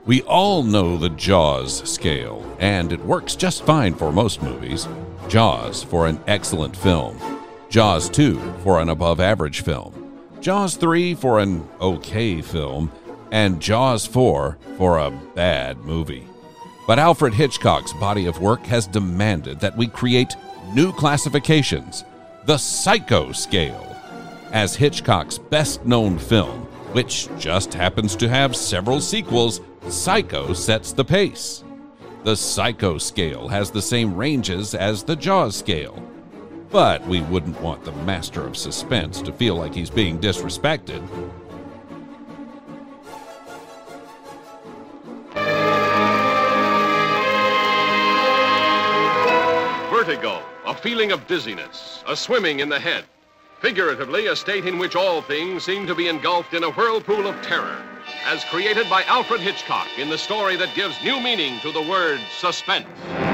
We all know the Jaws scale, and it works just fine for most movies. Jaws for an excellent film. Jaws 2 for an above-average film. Jaws 3 for an okay film. And Jaws 4 for a bad movie. But Alfred Hitchcock's body of work has demanded that we create new classifications, the Psycho scale. As Hitchcock's best-known film, which just happens to have several sequels, Psycho sets the pace. The Psycho scale has the same ranges as the Jaws scale. But we wouldn't want the master of suspense to feel like he's being disrespected. Vertigo, a feeling of dizziness, a swimming in the head. Figuratively, a state in which all things seem to be engulfed in a whirlpool of terror, as created by Alfred Hitchcock in the story that gives new meaning to the word suspense.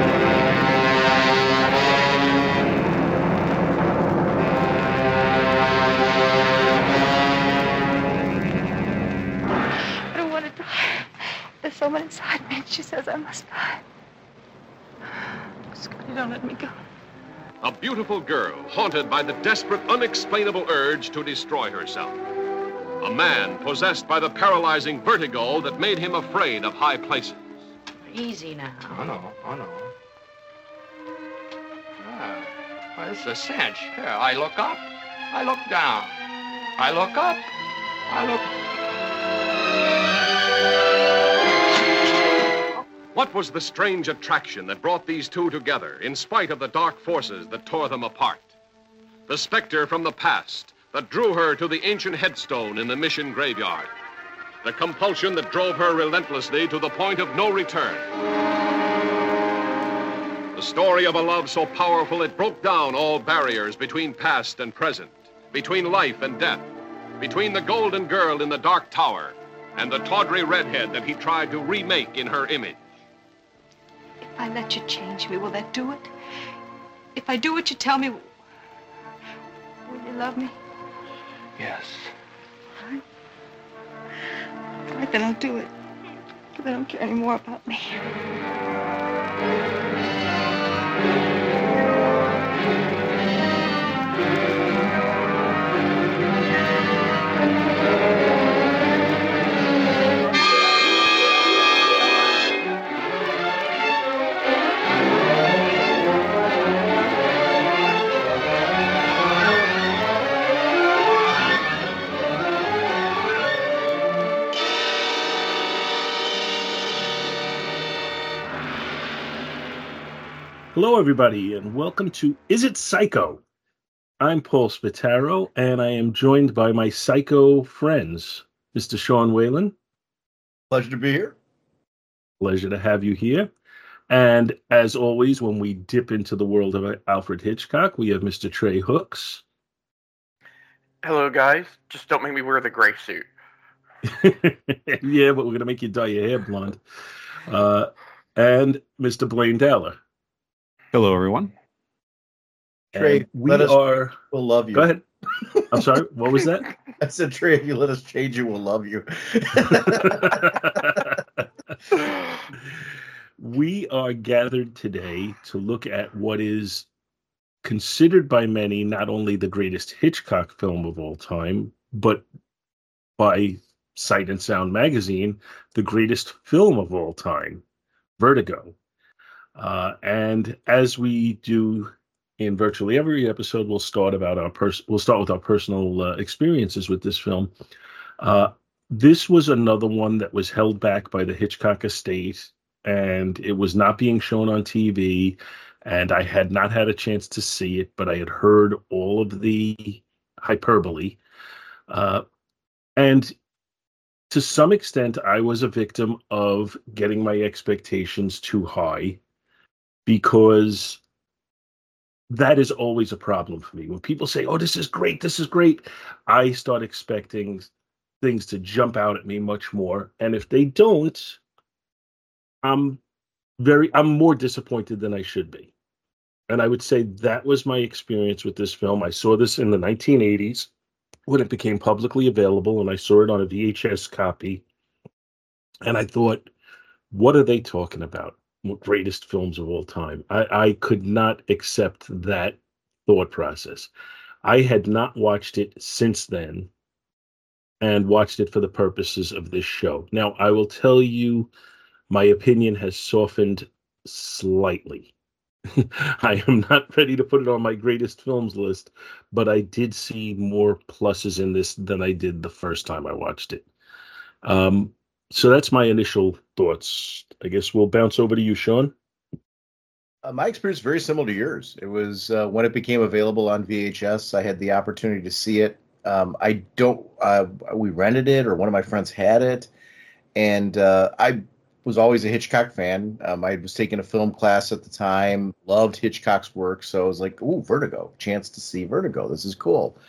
I don't want to die. There's someone inside me, and she says I must die. Scotty, don't let me go. A beautiful girl haunted by the desperate, unexplainable urge to destroy herself. A man possessed by the paralyzing vertigo that made him afraid of high places. Easy now. Oh, no. Well, this is a cinch. Here, I look up. I look down. I look up. I look... What was the strange attraction that brought these two together, in spite of the dark forces that tore them apart? The specter from the past that drew her to the ancient headstone in the Mission graveyard. The compulsion that drove her relentlessly to the point of no return. The story of a love so powerful it broke down all barriers between past and present, between life and death, between the golden girl in the dark tower and the tawdry redhead that he tried to remake in her image. If I let you change me, will that do it? If I do what you tell me, will you love me? Yes. All right. All right, then I'll do it. Because I don't care any more about me. Hello, everybody, and welcome to Is It Psycho? I'm Paul Spataro, and I am joined by my psycho friends, Mr. Sean Whalen. Pleasure to be here. Pleasure to have you here. And as always, when we dip into the world of Alfred Hitchcock, we have Mr. Trey Hooks. Hello, guys. Just don't make me wear the gray suit. Yeah, but we're going to make you dye your hair blonde. And Mr. Blaine Dowler. Hello, everyone. Trey, we'll love you. Go ahead. I'm sorry, what was that? I said, Trey, if you let us change you, we'll love you. We are gathered today to look at what is considered by many not only the greatest Hitchcock film of all time, but by Sight and Sound magazine, the greatest film of all time, Vertigo. And as we do in virtually every episode, we'll start with our personal experiences with this film. This was another one that was held back by the Hitchcock estate, and it was not being shown on TV. And I had not had a chance to see it, but I had heard all of the hyperbole. And to some extent, I was a victim of getting my expectations too high, because that is always a problem for me. When people say, oh, this is great, I start expecting things to jump out at me much more. And if they don't, I'm more disappointed than I should be. And I would say that was my experience with this film. I saw this in the 1980s when it became publicly available, and I saw it on a VHS copy. And I thought, What are they talking about? Greatest films of all time. I could not accept that thought process. I had not watched it since then and watched it for the purposes of this show. Now, I will tell you, my opinion has softened slightly. I am not ready to put it on my greatest films list, but I did see more pluses in this than I did the first time I watched it. So that's my initial thoughts. I guess we'll bounce over to you, Sean. My experience is very similar to yours. It was when it became available on VHS, I had the opportunity to see it. I don't. We rented it, or one of my friends had it, and I was always a Hitchcock fan. I was taking a film class at the time, loved Hitchcock's work, so I was like, "Ooh, Vertigo! Chance to see Vertigo. This is cool."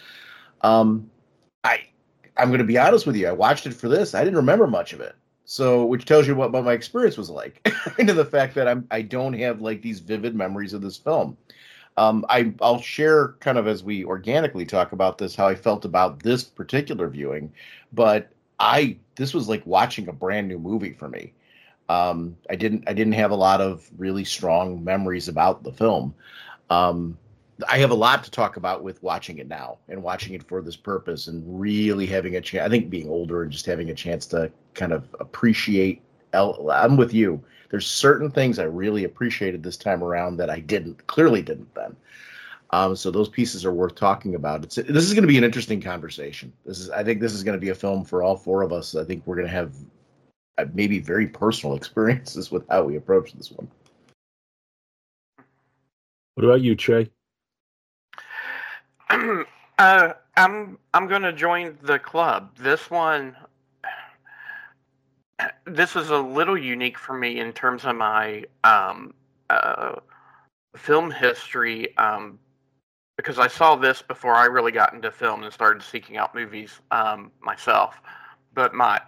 I'm going to be honest with you. I watched it for this. I didn't remember much of it. So, which tells you what my experience was like, into the fact that I don't have like these vivid memories of this film. I'll share kind of as we organically talk about this, how I felt about this particular viewing, but this was like watching a brand new movie for me. I didn't have a lot of really strong memories about the film. I have a lot to talk about with watching it now and watching it for this purpose and really having a chance. I think being older and just having a chance to kind of appreciate. I'm with you. There's certain things I really appreciated this time around that I clearly didn't then. So those pieces are worth talking about. This is going to be an interesting conversation. I think this is going to be a film for all four of us. I think we're going to have maybe very personal experiences with how we approach this one. What about you, Trey? I'm going to join the club. This is a little unique for me in terms of my film history, because I saw this before I really got into film and started seeking out movies myself. But my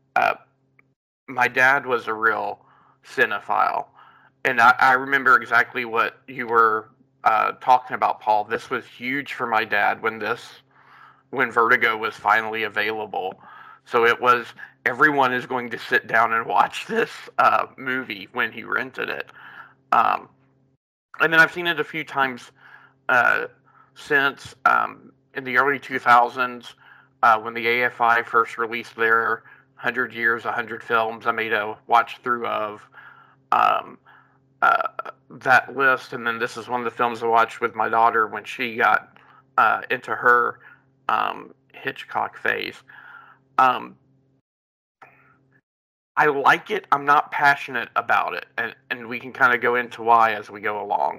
dad was a real cinephile, and I remember exactly what you were talking about, Paul. This was huge for my dad when Vertigo was finally available. So it was, everyone is going to sit down and watch this movie when he rented it. And then I've seen it a few times since, in the early 2000s, when the AFI first released their 100 Years, 100 Films. I made a watch through of that list, and then this is one of the films I watched with my daughter when she got into her Hitchcock phase. I like it. I'm not passionate about it, and we can kind of go into why as we go along.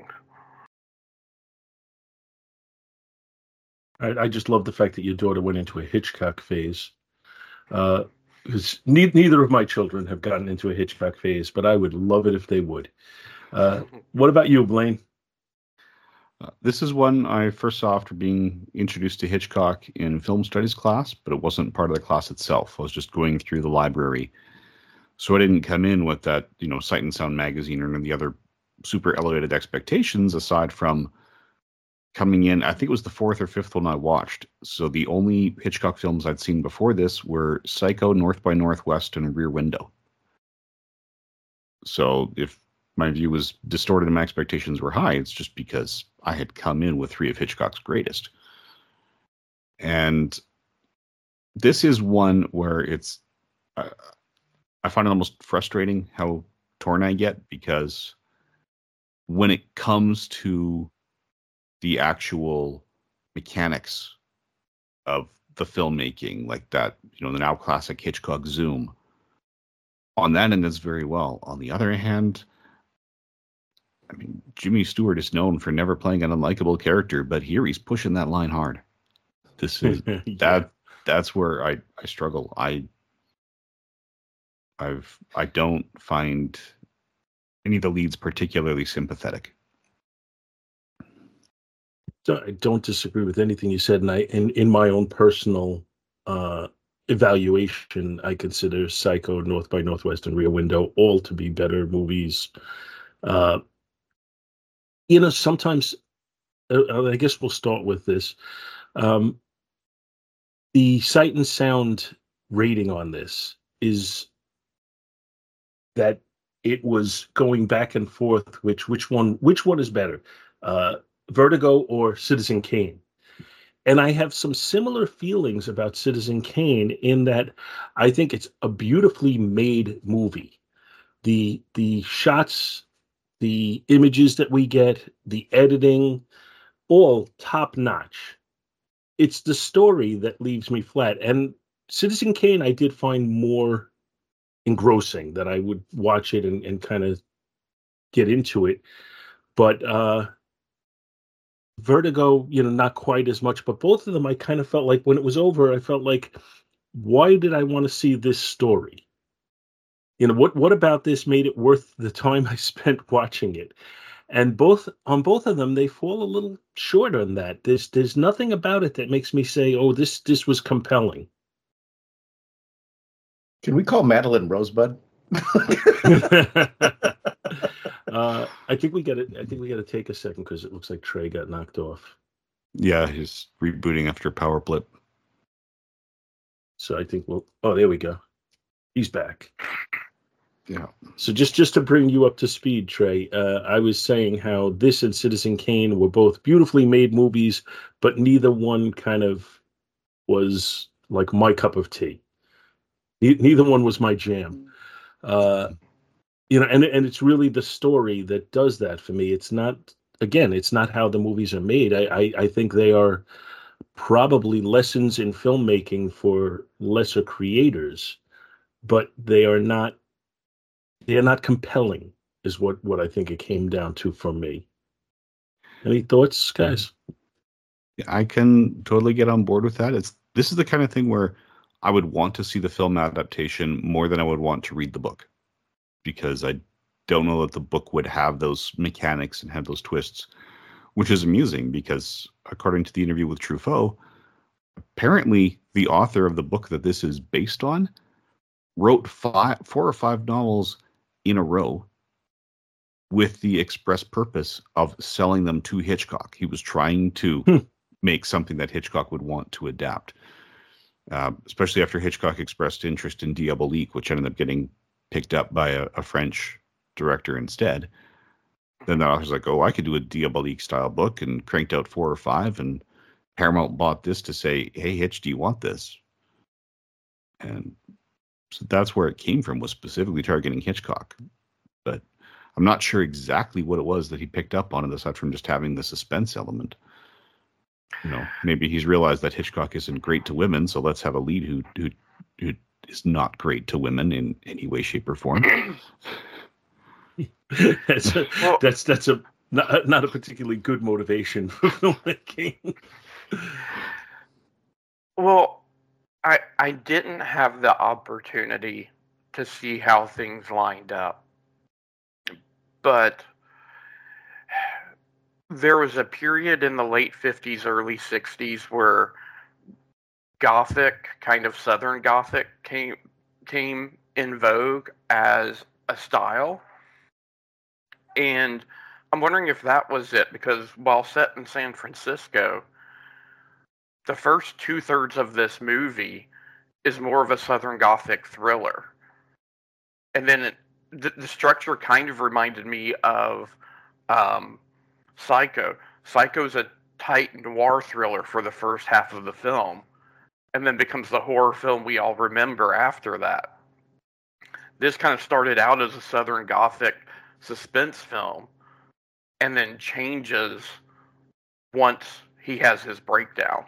I just love the fact that your daughter went into a Hitchcock phase. Because neither of my children have gotten into a Hitchcock phase, but I would love it if they would. What about you, Blaine? This is one I first saw after being introduced to Hitchcock in film studies class, but it wasn't part of the class itself. I was just going through the library. So I didn't come in with that, Sight and Sound magazine or any of the other super elevated expectations, aside from coming in. I think it was the fourth or fifth one I watched. So the only Hitchcock films I'd seen before this were Psycho, North by Northwest, and Rear Window. So if my view was distorted and my expectations were high, it's just because I had come in with three of Hitchcock's greatest. And this is one where it's, I find it almost frustrating how torn I get, because when it comes to the actual mechanics of the filmmaking, like that, the now classic Hitchcock zoom, on that end is very well. On the other hand, I mean, Jimmy Stewart is known for never playing an unlikable character, but here he's pushing that line hard. This is Yeah. That's where I struggle. I don't find any of the leads particularly sympathetic. I don't disagree with anything you said, and in my own personal evaluation, I consider Psycho, North by Northwest, and Rear Window all to be better movies. Sometimes, I guess we'll start with this. The Sight and Sound rating on this is that it was going back and forth, which one is better, Vertigo or Citizen Kane. And I have some similar feelings about Citizen Kane in that I think it's a beautifully made movie. The shots, the images that we get, the editing, all top notch. It's the story that leaves me flat. And Citizen Kane, I did find more engrossing, that I would watch it and kind of get into it. But Vertigo, not quite as much. But both of them, I kind of felt like when it was over, I felt like, why did I want to see this story? What about this made it worth the time I spent watching it? And both of them, they fall a little short on that. There's nothing about it that makes me say, oh, this was compelling. Can we call Madeline Rosebud? I think we got to take a second because it looks like Trey got knocked off. Yeah, he's rebooting after Power Blip. So I think there we go. He's back. Yeah. So just to bring you up to speed, Trey, I was saying how this and Citizen Kane were both beautifully made movies, but neither one kind of was like my cup of tea. Neither one was my jam. And it's really the story that does that for me. It's not how the movies are made. I think they are probably lessons in filmmaking for lesser creators, but they are not compelling, is what I think it came down to for me. Any thoughts, guys? Yeah, I can totally get on board with that. This is the kind of thing where I would want to see the film adaptation more than I would want to read the book, because I don't know that the book would have those mechanics and have those twists, which is amusing because according to the interview with Truffaut, apparently the author of the book that this is based on wrote 4 or 5 novels in a row with the express purpose of selling them to Hitchcock. He was trying to make something that Hitchcock would want to adapt, especially after Hitchcock expressed interest in Diabolique, which ended up getting picked up by a French director instead. Then the author's like, oh, I could do a Diabolique style book, and cranked out 4 or 5, and Paramount bought this to say, hey, Hitch, do you want this? And so that's where it came from, was specifically targeting Hitchcock. But I'm not sure exactly what it was that he picked up on it, aside from just having the suspense element. Maybe he's realized that Hitchcock isn't great to women, so let's have a lead who is not great to women in any way, shape, or form. That's not a particularly good motivation for filmmaking. Well, I didn't have the opportunity to see how things lined up, but there was a period in the late 50s, early 60s where Gothic, kind of Southern Gothic, came in vogue as a style. And I'm wondering if that was it, because while set in San Francisco, the first 2/3 of this movie is more of a Southern Gothic thriller. And then the structure kind of reminded me of Psycho. Psycho's a tight noir thriller for the first half of the film, and then becomes the horror film we all remember after that. This kind of started out as a Southern Gothic suspense film, and then changes once he has his breakdown.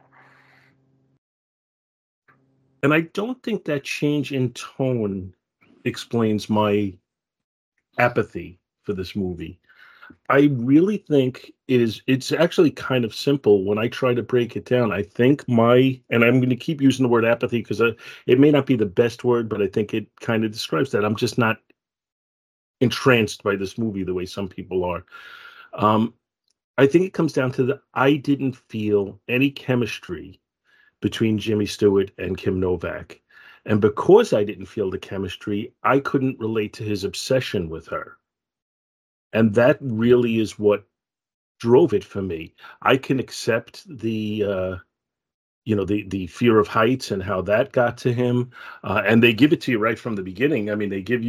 And I don't think that change in tone explains my apathy for this movie. I really think it's actually kind of simple when I try to break it down. I think and I'm going to keep using the word apathy because it may not be the best word, but I think it kind of describes that. I'm just not entranced by this movie the way some people are. I think it comes down to I didn't feel any chemistry between Jimmy Stewart and Kim Novak. And because I didn't feel the chemistry, I couldn't relate to his obsession with her. And that really is what drove it for me. I can accept the fear of heights and how that got to him. And they give it to you right from the beginning. I mean, they give you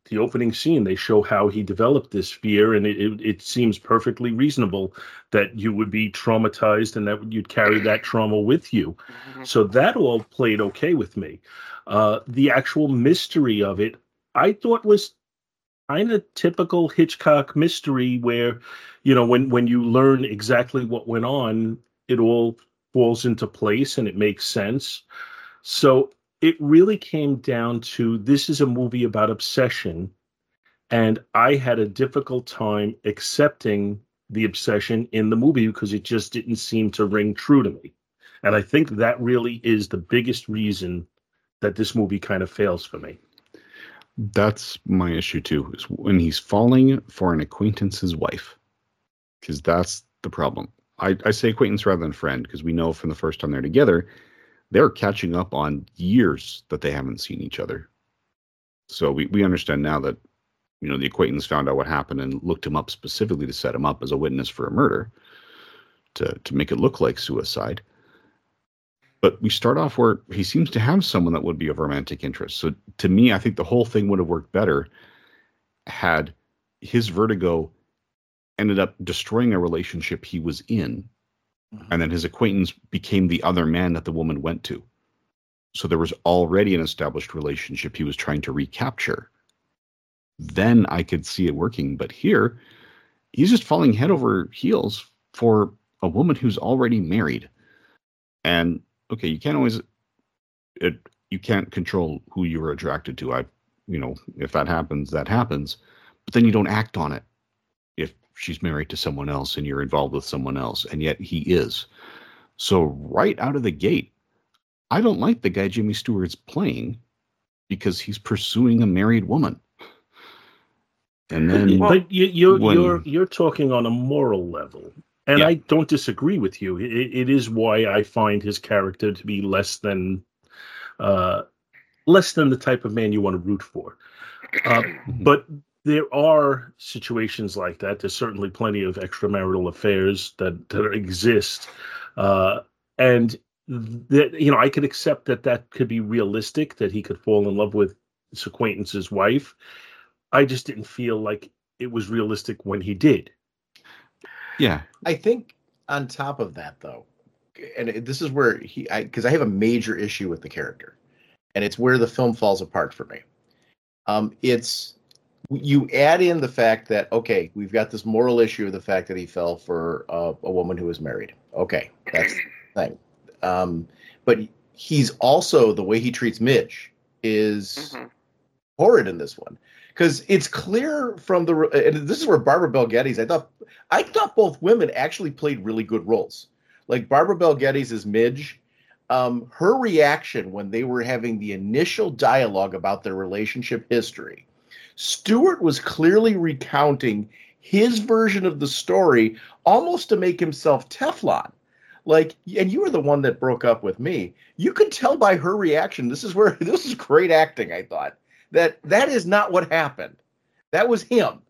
the opening scene, they show how he developed this fear, and it seems perfectly reasonable that you would be traumatized and that you'd carry that trauma with you. So that all played okay with me. The actual mystery of it, I thought was kind of typical Hitchcock mystery where, when you learn exactly what went on, it all falls into place and it makes sense. So it really came down to, this is a movie about obsession, and I had a difficult time accepting the obsession in the movie because it just didn't seem to ring true to me. And I think that really is the biggest reason that this movie kind of fails for me. That's my issue too, is when he's falling for an acquaintance's wife, because that's the problem. I say acquaintance rather than friend, because we know from the first time they're together, they're catching up on years that they haven't seen each other. So we understand now that, the acquaintance found out what happened and looked him up specifically to set him up as a witness for a murder, to make it look like suicide. But we start off where he seems to have someone that would be of romantic interest. So to me, I think the whole thing would have worked better had his vertigo ended up destroying a relationship he was in, and then his acquaintance became the other man that the woman went to. So there was already an established relationship he was trying to recapture. Then I could see it working. But here, he's just falling head over heels for a woman who's already married. And okay, you can't control who you were attracted to. If that happens, that happens. But then you don't act on it if she's married to someone else and you're involved with someone else, and yet he is. So right out of the gate, I don't like the guy Jimmy Stewart's playing because he's pursuing a married woman. And then, but you're talking on a moral level, and yeah. I don't disagree with you. It is why I find his character to be less than the type of man you want to root for. But there are situations like that. There's certainly plenty of extramarital affairs that exist, and that I could accept that could be realistic, that he could fall in love with his acquaintance's wife. I just didn't feel like it was realistic when he did. Yeah. I think on top of that, though, and this is where because I have a major issue with the character, and it's where the film falls apart for me. It's, you add in the fact that, okay, we've got this moral issue of the fact that he fell for a woman who was married. Okay, that's the thing. But he's also, the way he treats Midge is horrid in this one. Because it's clear from and this is where Barbara Bel Geddes, I thought both women actually played really good roles. Like Barbara Bel Geddes as Midge, her reaction when they were having the initial dialogue about their relationship history, Stewart was clearly recounting his version of the story almost to make himself Teflon. Like, and you were the one that broke up with me. You could tell by her reaction, this is great acting, I thought. That is not what happened. That was him.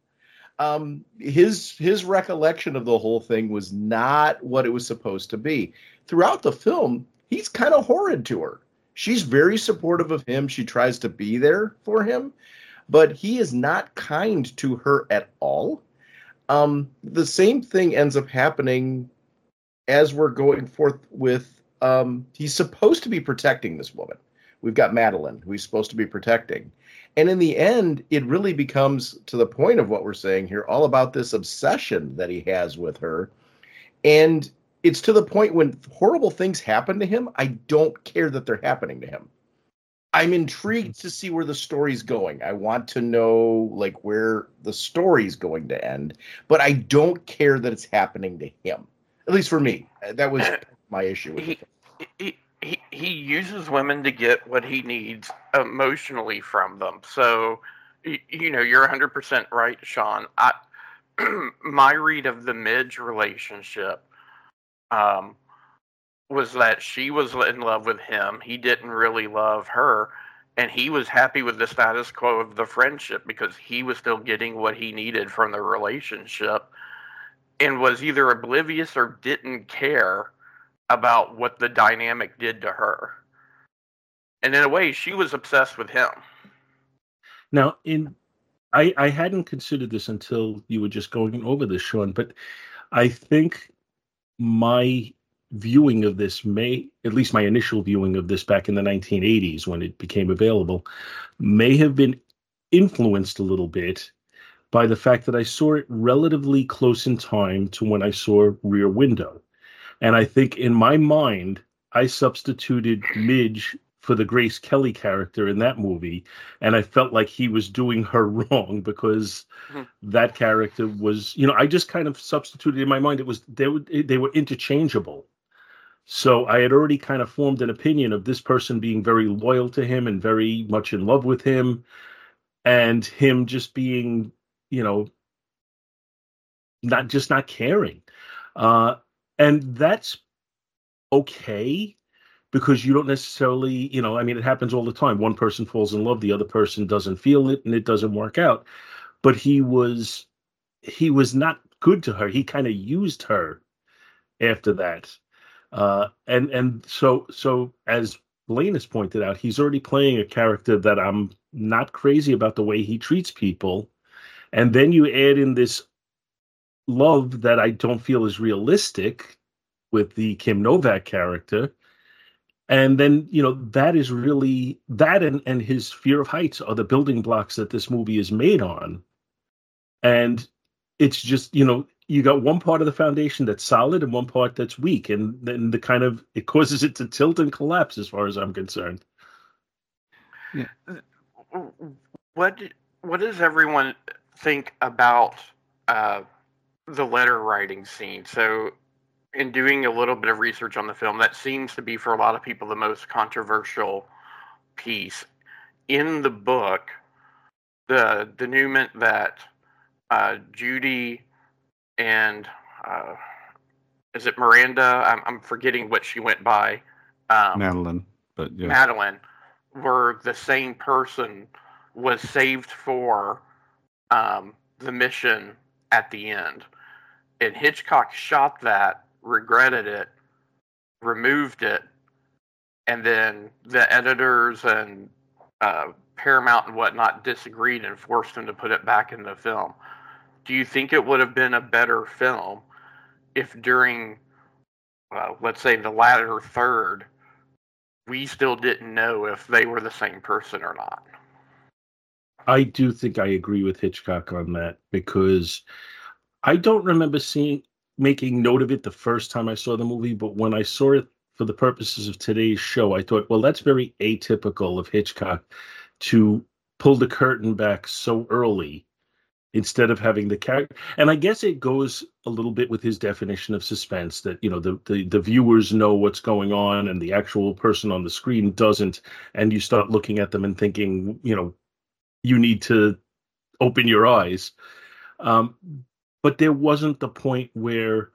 His recollection of the whole thing was not what it was supposed to be. Throughout the film, he's kind of horrid to her. She's very supportive of him. She tries to be there for him, but he is not kind to her at all. The same thing ends up happening as we're going forth with, he's supposed to be protecting this woman. We've got Madeline, who he's supposed to be protecting. And in the end, it really becomes, to the point of what we're saying here, all about this obsession that he has with her. And it's to the point when horrible things happen to him, I don't care that they're happening to him. I'm intrigued to see where the story's going. I want to know, like, where the story's going to end. But I don't care that it's happening to him. At least for me. That was my issue with it. He uses women to get what he needs emotionally from them. So, you're 100% right, Sean. My read of the Midge relationship was that she was in love with him. He didn't really love her. And he was happy with the status quo of the friendship because he was still getting what he needed from the relationship and was either oblivious or didn't care about what the dynamic did to her. And in a way, she was obsessed with him. Now, in I hadn't considered this until you were just going over this, Sean, but I think my viewing of this at least my initial viewing of this back in the 1980s when it became available, may have been influenced a little bit by the fact that I saw it relatively close in time to when I saw Rear Window. And I think in my mind, I substituted Midge for the Grace Kelly character in that movie, and I felt like he was doing her wrong because that character was, I just kind of substituted in my mind. It was they were interchangeable. So I had already kind of formed an opinion of this person being very loyal to him and very much in love with him, and him just being, not caring. And that's okay, because you don't necessarily, it happens all the time. One person falls in love, the other person doesn't feel it, and it doesn't work out. But he was not good to her. He kind of used her after that. And so as Blaine has pointed out, he's already playing a character that I'm not crazy about the way he treats people. And then you add in this love that I don't feel is realistic with the Kim Novak character. And then, that is really that and his fear of heights are the building blocks that this movie is made on. And it's just, you got one part of the foundation that's solid and one part that's weak. And then it causes it to tilt and collapse as far as I'm concerned. Yeah. What does everyone think about the letter writing scene? So in doing a little bit of research on the film, that seems to be for a lot of people the most controversial piece. In the book, the denouement that Judy and is it Miranda? I'm forgetting what she went by. Madeline, but yeah. Madeline were the same person, was saved for the mission at the end. And Hitchcock shot that, regretted it, removed it, and then the editors and Paramount and whatnot disagreed and forced him to put it back in the film. Do you think it would have been a better film if during, let's say, the latter third, we still didn't know if they were the same person or not? I do think I agree with Hitchcock on that, because I don't remember making note of it the first time I saw the movie, but when I saw it for the purposes of today's show, I thought, well, that's very atypical of Hitchcock to pull the curtain back so early instead of having the character. And I guess it goes a little bit with his definition of suspense, that, the viewers know what's going on and the actual person on the screen doesn't. And you start looking at them and thinking, you need to open your eyes. But there wasn't the point where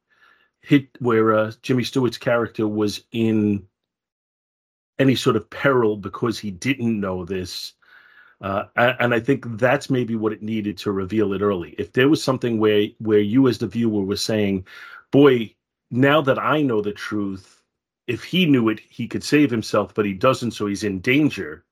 Jimmy Stewart's character was in any sort of peril because he didn't know this. And I think that's maybe what it needed to reveal it early. If there was something where you as the viewer were saying, boy, now that I know the truth, if he knew it, he could save himself, but he doesn't, so he's in danger.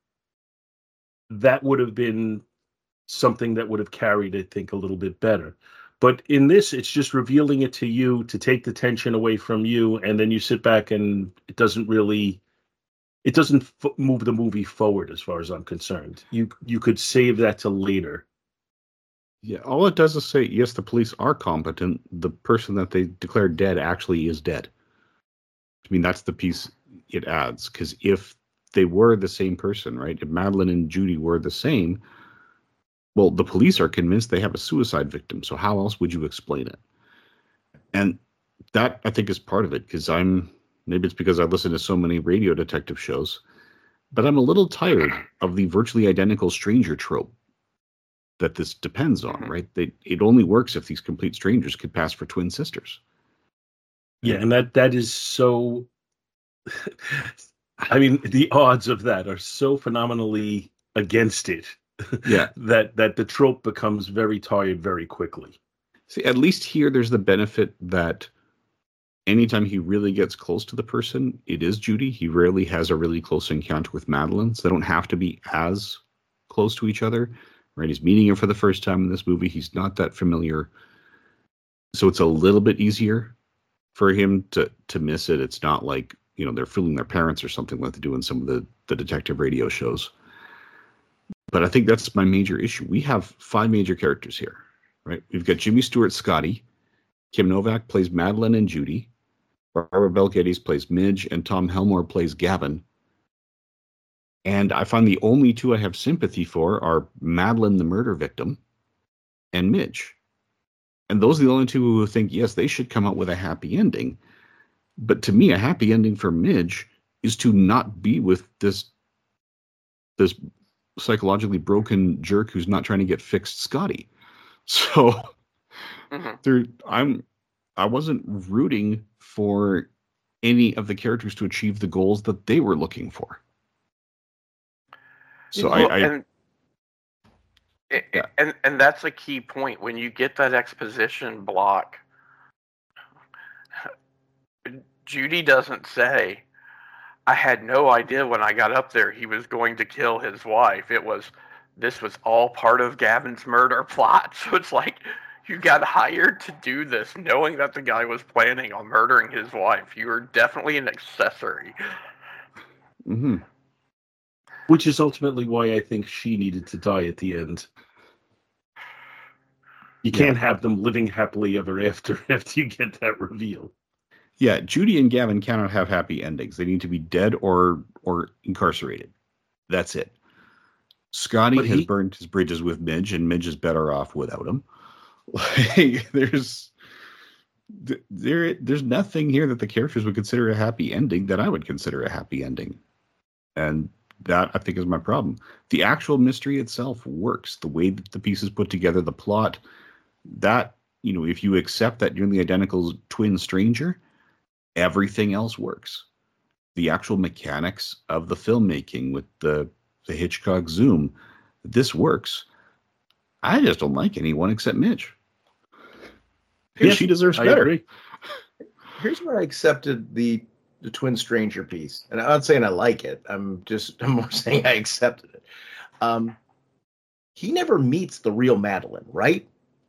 That would have been something that would have carried, I think, a little bit better. But in this, it's just revealing it to you to take the tension away from you, and then you sit back and it doesn't move the movie forward as far as I'm concerned. You could save that to later. Yeah, all it does is say, yes, the police are competent. The person that they declared dead actually is dead. I mean, that's the piece it adds, because if they were the same person, right? If Madeline and Judy were the same, well, the police are convinced they have a suicide victim. So how else would you explain it? And that, I think, is part of it, because maybe it's because I listen to so many radio detective shows, but I'm a little tired of the virtually identical stranger trope that this depends on, right? It only works if these complete strangers could pass for twin sisters. Yeah, and that is so... I mean, the odds of that are so phenomenally against it. Yeah. that the trope becomes very tired very quickly. See, at least here there's the benefit that anytime he really gets close to the person, it is Judy. He rarely has a really close encounter with Madeline, so they don't have to be as close to each other. right? He's meeting her for the first time in this movie. He's not that familiar. So it's a little bit easier for him to miss it. It's not like, they're fooling their parents or something like they do in some of the detective radio shows. But I think that's my major issue. We have 5 major characters here, right? We've got Jimmy Stewart, Scotty. Kim Novak plays Madeline and Judy. Barbara Bel Geddes plays Midge, and Tom Helmore plays Gavin. And I find the only 2 I have sympathy for are Madeline, the murder victim, and Midge. And those are the only 2 who think, yes, they should come out with a happy ending. But to me, a happy ending for Midge is to not be with this psychologically broken jerk who's not trying to get fixed Scotty. So I wasn't rooting for any of the characters to achieve the goals that they were looking for. So and that's a key point. When you get that exposition block, Judy doesn't say, I had no idea when I got up there he was going to kill his wife. This was all part of Gavin's murder plot. So it's like, you got hired to do this knowing that the guy was planning on murdering his wife. You were definitely an accessory. Mm-hmm. Which is ultimately why I think she needed to die at the end. You can't have them living happily ever after you get that reveal. Yeah, Judy and Gavin cannot have happy endings. They need to be dead or incarcerated. That's it. Scotty has burned his bridges with Midge, and Midge is better off without him. Like, there's nothing here that the characters would consider a happy ending that I would consider a happy ending. And that, I think, is my problem. The actual mystery itself works. The way that the pieces put together, the plot, that, if you accept that nearly identical twin stranger, everything else works. The actual mechanics of the filmmaking with the Hitchcock zoom, this works. I just don't like anyone except Midge. Yes, she deserves I better. agree. Here's where I accepted the twin stranger piece, and I'm not saying I like it. I'm more saying I accepted it. He never meets the real Madeline, right?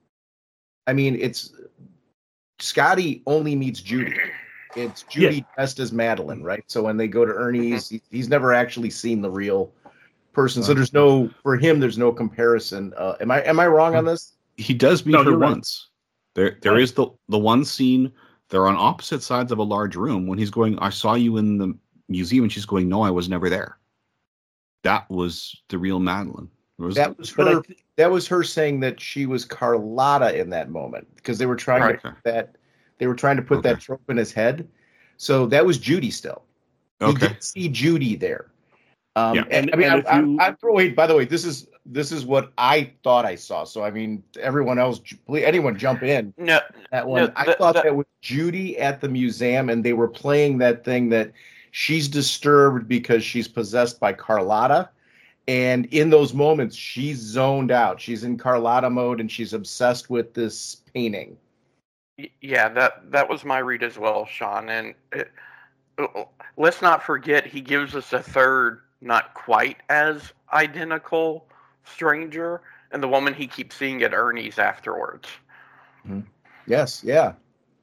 I mean, it's Scotty only meets Judy. It's Judy dressed as Madeline, right? So when they go to Ernie's, he's never actually seen the real person. So there's no comparison. Am I wrong on this? He does meet her once. There is the one scene. They're on opposite sides of a large room when he's going, I saw you in the museum, and she's going, no, I was never there. That was the real Madeline. That was her saying that she was Carlotta in that moment, because they were trying to put that trope in his head. So that was Judy still. He did see Judy there. And I mean, I'm throwing. By the way, this is what I thought I saw. So I mean, everyone else, anyone jump in. No, that one. I thought that was Judy at the museum, and they were playing that thing that she's disturbed because she's possessed by Carlotta, and in those moments, she's zoned out. She's in Carlotta mode, and she's obsessed with this painting. Yeah, that was my read as well, Sean. And let's not forget, he gives us a third, not quite as identical stranger, and the woman he keeps seeing at Ernie's afterwards. Mm-hmm. Yes, yeah.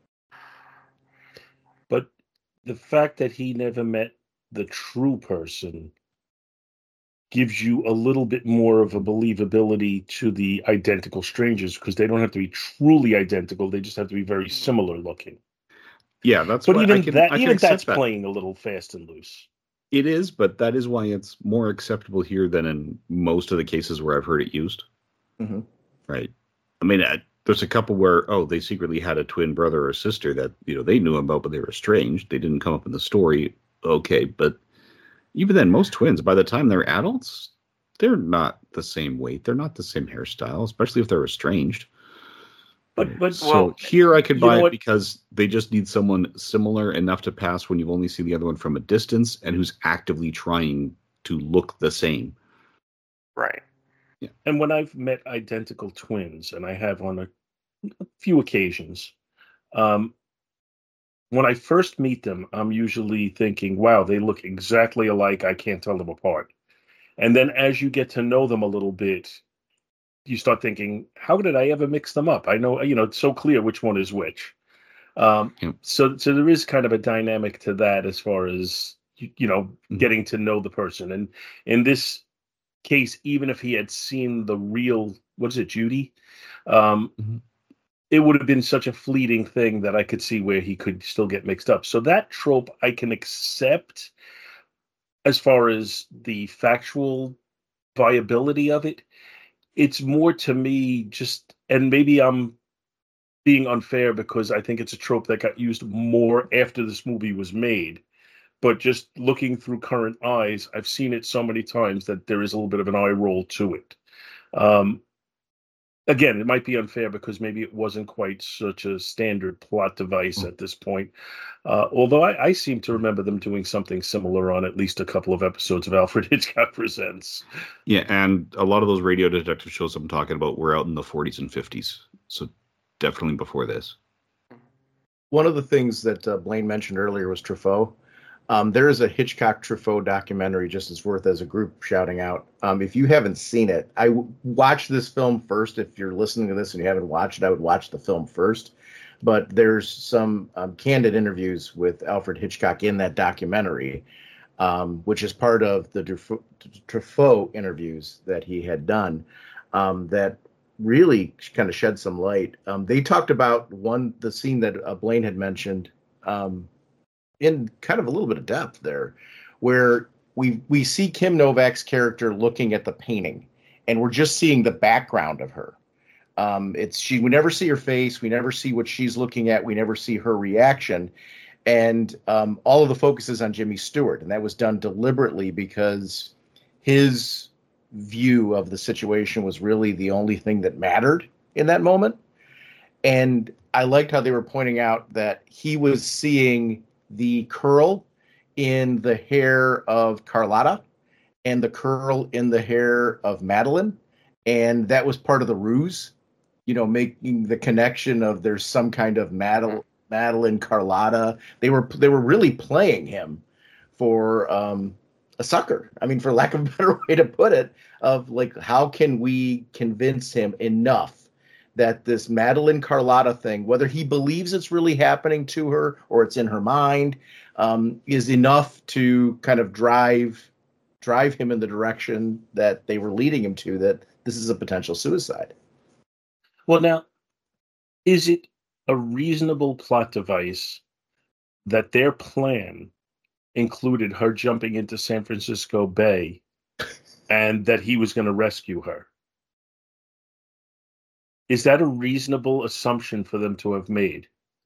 But the fact that he never met the true person gives you a little bit more of a believability to the identical strangers, because they don't have to be truly identical. They just have to be very similar looking. Yeah, that's. But even that's playing a little fast and loose. It is, but that is why it's more acceptable here than in most of the cases where I've heard it used. Mm-hmm. Right. I mean, there's a couple where, they secretly had a twin brother or sister that, they knew about, but they were estranged. They didn't come up in the story. Okay. But even then, most twins, by the time they're adults, they're not the same weight. They're not the same hairstyle, especially if they're estranged. So here I could buy it because they just need someone similar enough to pass when you've only seen the other one from a distance and who's actively trying to look the same. Right. Yeah. And when I've met identical twins, and I have on a few occasions, when I first meet them, I'm usually thinking, wow, they look exactly alike. I can't tell them apart. And then as you get to know them a little bit, you start thinking, how did I ever mix them up? I know, it's so clear which one is which. So there is kind of a dynamic to that as far as getting to know the person. And in this case, even if he had seen the real, what is it, Judy? It would have been such a fleeting thing that I could see where he could still get mixed up. So that trope I can accept as far as the factual viability of it. It's more to me just, and maybe I'm being unfair because I think it's a trope that got used more after this movie was made. But just looking through current eyes, I've seen it so many times that there is a little bit of an eye roll to it. Again, it might be unfair because maybe it wasn't quite such a standard plot device at this point. Although I seem to remember them doing something similar on at least a couple of episodes of Alfred Hitchcock Presents. Yeah, and a lot of those radio detective shows I'm talking about were out in the 40s and 50s. So definitely before this. One of the things that Blaine mentioned earlier was Truffaut. There is a Hitchcock Truffaut documentary just as worth as a group shouting out. If you haven't seen it, watch this film first. If you're listening to this and you haven't watched it, I would watch the film first. But there's some candid interviews with Alfred Hitchcock in that documentary, which is part of the Truffaut interviews that he had done that really kind of shed some light. They talked about the scene that Blaine had mentioned in kind of a little bit of depth there, where we see Kim Novak's character looking at the painting, and we're just seeing the background of her. We never see her face, we never see what she's looking at, we never see her reaction, and all of the focus is on Jimmy Stewart, and that was done deliberately because his view of the situation was really the only thing that mattered in that moment. And I liked how they were pointing out that he was seeing the curl in the hair of Carlotta and the curl in the hair of Madeline. And that was part of the ruse, making the connection of there's some kind of Madeline Carlotta. They were really playing him for a sucker. I mean, for lack of a better way to put it, of like, how can we convince him enough that this Madeline Carlotta thing, whether he believes it's really happening to her or it's in her mind, is enough to kind of drive him in the direction that they were leading him to, that this is a potential suicide. Well, now, is it a reasonable plot device that their plan included her jumping into San Francisco Bay and that he was going to rescue her? Is that a reasonable assumption for them to have made?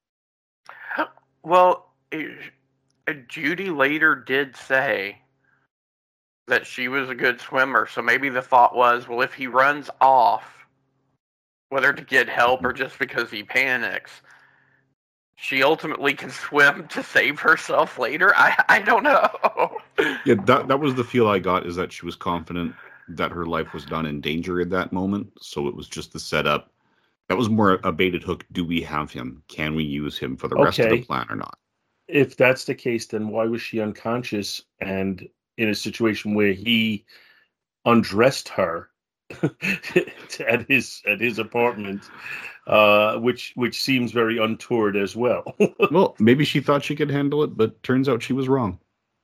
Well, Judy later did say that she was a good swimmer, so maybe the thought was, well, if he runs off, whether to get help or just because he panics, she ultimately can swim to save herself later. I don't know. Yeah, that was the feel I got, is that she was confident that her life was not in danger at that moment, so it was just the setup. That was more a baited hook. Do we have him? Can we use him for the rest of the plan or not? If that's the case, then why was she unconscious and in a situation where he undressed her at his apartment, which seems very untoward as well? Well, maybe she thought she could handle it, but turns out she was wrong.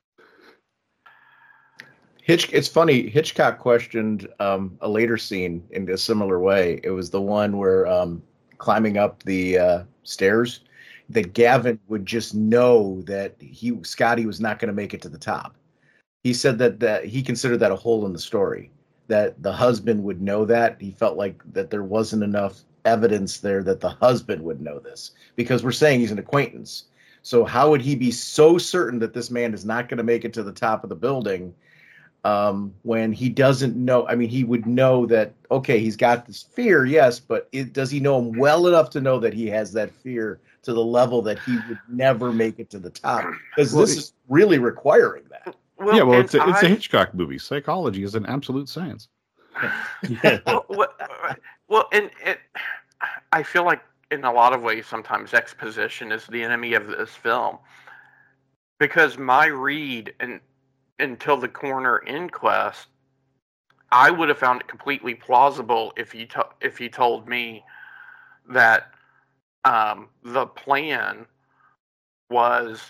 It's funny, Hitchcock questioned a later scene in a similar way. It was the one where climbing up the stairs, that Gavin would just know that Scotty was not going to make it to the top. He said that he considered that a hole in the story, that the husband would know that. He felt like that there wasn't enough evidence there that the husband would know this, because we're saying he's an acquaintance. So how would he be so certain that this man is not going to make it to the top of the building when he doesn't know? I mean, he would know that, okay, he's got this fear, yes, but does he know him well enough to know that he has that fear to the level that he would never make it to the top? Because this is really requiring that. Well, it's a Hitchcock movie. Psychology is an absolute science. Yeah. And I feel like in a lot of ways, sometimes exposition is the enemy of this film. Because my read until the coroner inquest I would have found it completely plausible if he told me that the plan was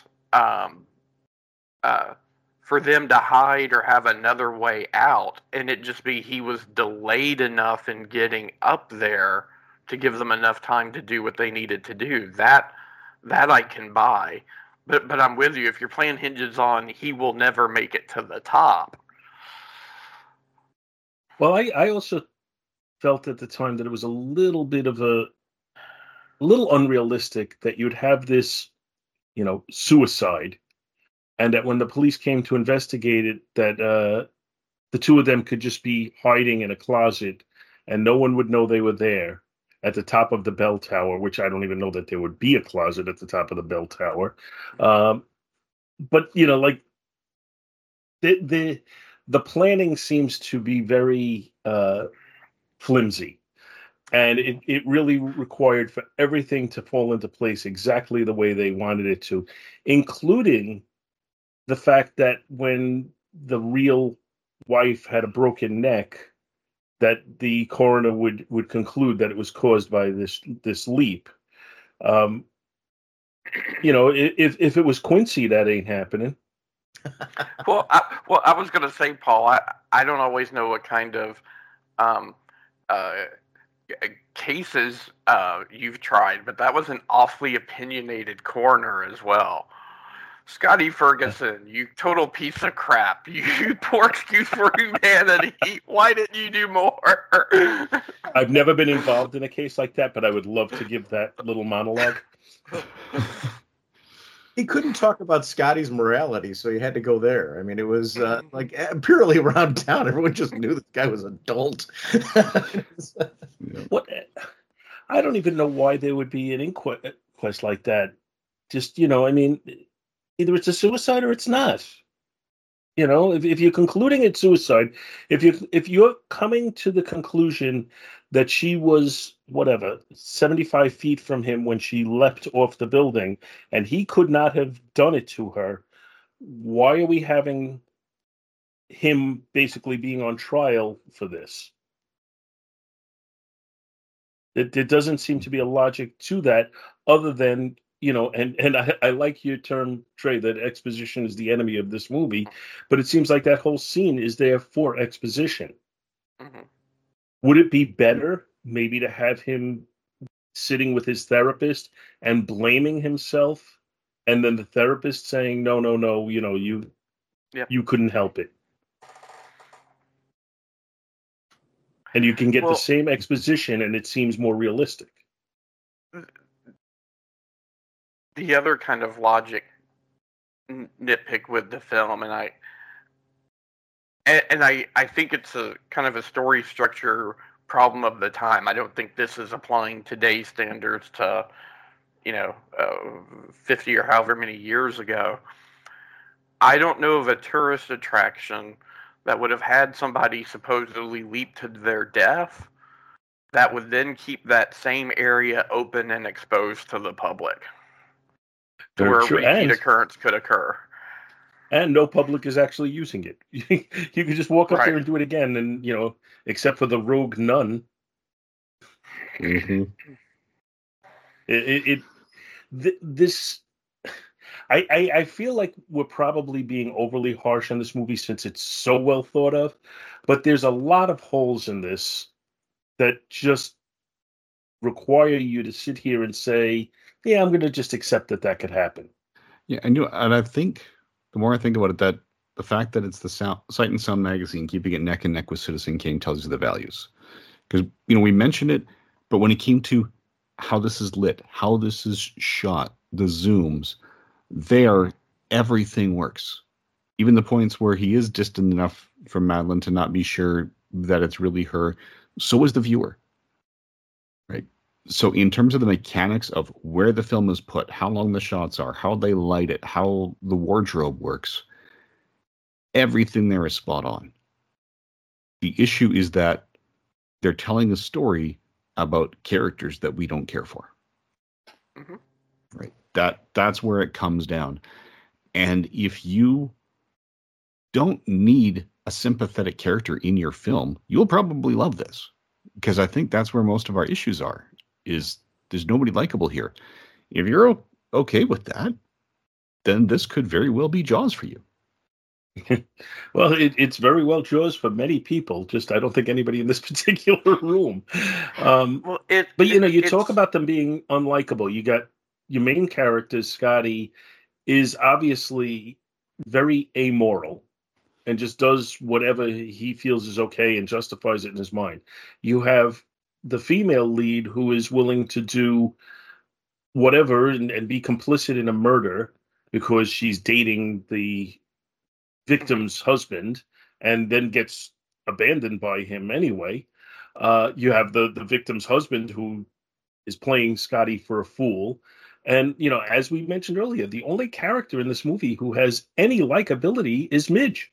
for them to hide or have another way out, and it just be he was delayed enough in getting up there to give them enough time to do what they needed to do. That I can buy. But I'm with you. If your plan hinges on he will never make it to the top. Well, I also felt at the time that it was a little bit of a little unrealistic that you'd have this, suicide, and that when the police came to investigate it, that the two of them could just be hiding in a closet and no one would know they were there at the top of the bell tower, which I don't even know that there would be a closet at the top of the bell tower. But like the planning seems to be very flimsy, and it really required for everything to fall into place exactly the way they wanted it to, including the fact that when the real wife had a broken neck, that the coroner would conclude that it was caused by this leap. If it was Quincy, that ain't happening. Well, I was going to say, Paul, I don't always know what kind of cases you've tried, but that was an awfully opinionated coroner as well. Scotty Ferguson, you total piece of crap. You poor excuse for humanity. Why didn't you do more? I've never been involved in a case like that, but I would love to give that little monologue. He couldn't talk about Scotty's morality, so he had to go there. I mean, it was purely around town. Everyone just knew this guy was a dolt. What? I don't even know why there would be an inquest like that. Just, either it's a suicide or it's not. If you're concluding it's suicide, if you're coming to the conclusion that she was 75 feet from him when she leapt off the building, and he could not have done it to her, why are we having him basically being on trial for this? There doesn't seem to be a logic to that, other than and I like your term, Trey, that exposition is the enemy of this movie, but it seems like that whole scene is there for exposition. Mm-hmm. Would it be better maybe to have him sitting with his therapist and blaming himself, and then the therapist saying, no, you couldn't help it? And you can get the same exposition, and it seems more realistic. The other kind of logic nitpick with the film, and I think it's a kind of a story structure problem of the time. I don't think this is applying today's standards to 50 or however many years ago. I don't know of a tourist attraction that would have had somebody supposedly leap to their death that would then keep that same area open and exposed to the public, to where a repeat occurrence could occur. And no public is actually using it. You could just walk up there and do it again, and except for the rogue nun. Mm-hmm. I feel like we're probably being overly harsh on this movie since it's so well thought of, but there's a lot of holes in this that just require you to sit here and say, yeah, I'm going to just accept that could happen. Yeah, and I think the more I think about it, that the fact that it's the Sight and Sound magazine keeping it neck and neck with Citizen Kane tells you the values. Because we mentioned it, but when it came to how this is lit, how this is shot, the zooms, everything works. Even the points where he is distant enough from Madeline to not be sure that it's really her, so is the viewer. Right? So in terms of the mechanics of where the film is put, how long the shots are, how they light it, how the wardrobe works, everything there is spot on. The issue is that they're telling a story about characters that we don't care for. Mm-hmm. Right. That's where it comes down. And if you don't need a sympathetic character in your film, you'll probably love this, because I think that's where most of our issues are. Is there's nobody likable here. If you're okay with that, then this could very well be Jaws for you. Well, it's very well Jaws for many people. Just I don't think anybody in this particular room. But you talk about them being unlikable. You got your main character, Scotty, is obviously very amoral and just does whatever he feels is okay and justifies it in his mind. You have the female lead who is willing to do whatever and be complicit in a murder because she's dating the victim's husband and then gets abandoned by him anyway. You have the victim's husband who is playing Scotty for a fool. And, as we mentioned earlier, the only character in this movie who has any likability is Midge.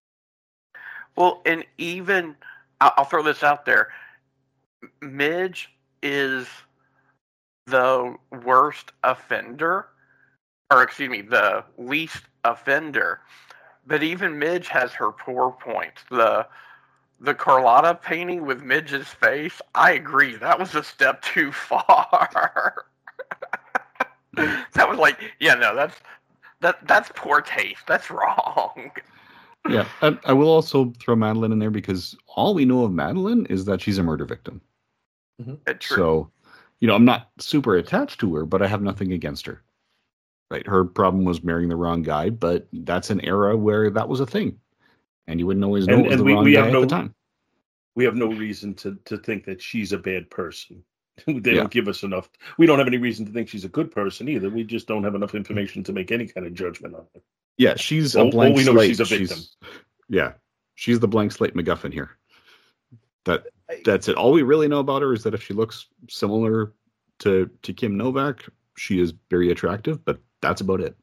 Well, and even, I'll throw this out there, Midge is the worst offender, or excuse me, the least offender. But even Midge has her poor points. The Carlotta painting with Midge's face, I agree, that was a step too far. That was like, that's poor taste. That's wrong. Yeah, I will also throw Madeline in there because all we know of Madeline is that she's a murder victim. Mm-hmm. So, I'm not super attached to her, but I have nothing against her. Right, her problem was marrying the wrong guy, but that's an era where that was a thing, and you wouldn't always know it was the wrong guy at the time. We have no reason to think that she's a bad person. They don't give us enough. We don't have any reason to think she's a good person either. We just don't have enough information to make any kind of judgment on her. Yeah, she's a blank slate. Know she's a victim. She's the blank slate MacGuffin here. That's it. All we really know about her is that if she looks similar to Kim Novak, she is very attractive, but that's about it.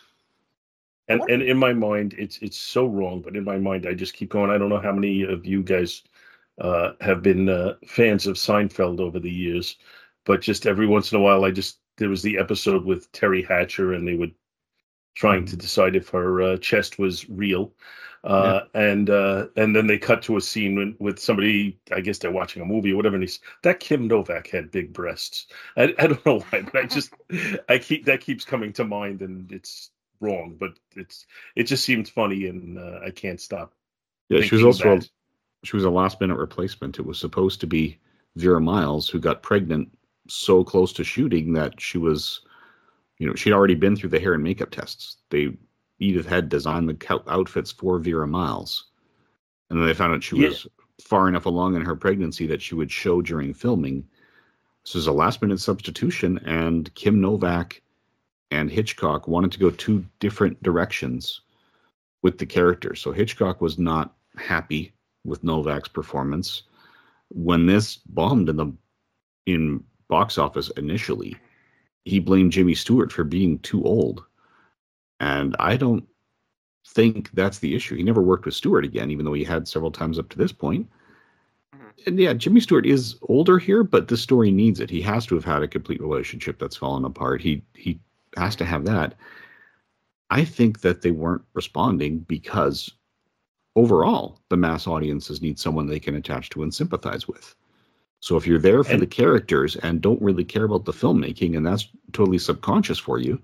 And in my mind, it's so wrong, but in my mind, I just keep going. I don't know how many of you guys have been fans of Seinfeld over the years, but just every once in a while, there was the episode with Terry Hatcher, and they were trying to decide if her chest was real. And then they cut to a scene with somebody, I guess they're watching a movie or whatever, and that Kim Novak had big breasts. I don't know why, but that keeps coming to mind, and it's wrong, but it just seemed funny, and I can't stop. Yeah, she was also she was a last minute replacement. It was supposed to be Vera Miles, who got pregnant so close to shooting that she was, she'd already been through the hair and makeup tests. Edith had designed the outfits for Vera Miles. And then they found out she was far enough along in her pregnancy that she would show during filming. This was a last-minute substitution, and Kim Novak and Hitchcock wanted to go two different directions with the character. So Hitchcock was not happy with Novak's performance. When this bombed in box office initially, he blamed Jimmy Stewart for being too old. And I don't think that's the issue. He never worked with Stewart again, even though he had several times up to this point. And yeah, Jimmy Stewart is older here, but this story needs it. He has to have had a complete relationship that's fallen apart. He has to have that. I think that they weren't responding because overall, the mass audiences need someone they can attach to and sympathize with. So if you're there for the characters and don't really care about the filmmaking, and that's totally subconscious for you,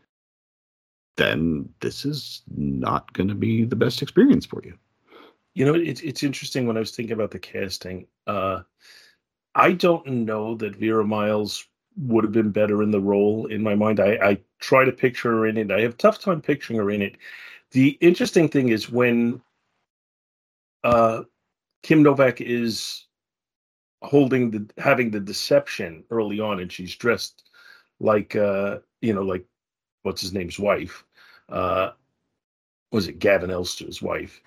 then this is not going to be the best experience for you. It's interesting when I was thinking about the casting. I don't know that Vera Miles would have been better in the role in my mind. I try to picture her in it. I have a tough time picturing her in it. The interesting thing is when Kim Novak is having the deception early on, and she's dressed like like what's his name's wife. Was it Gavin Elster's wife?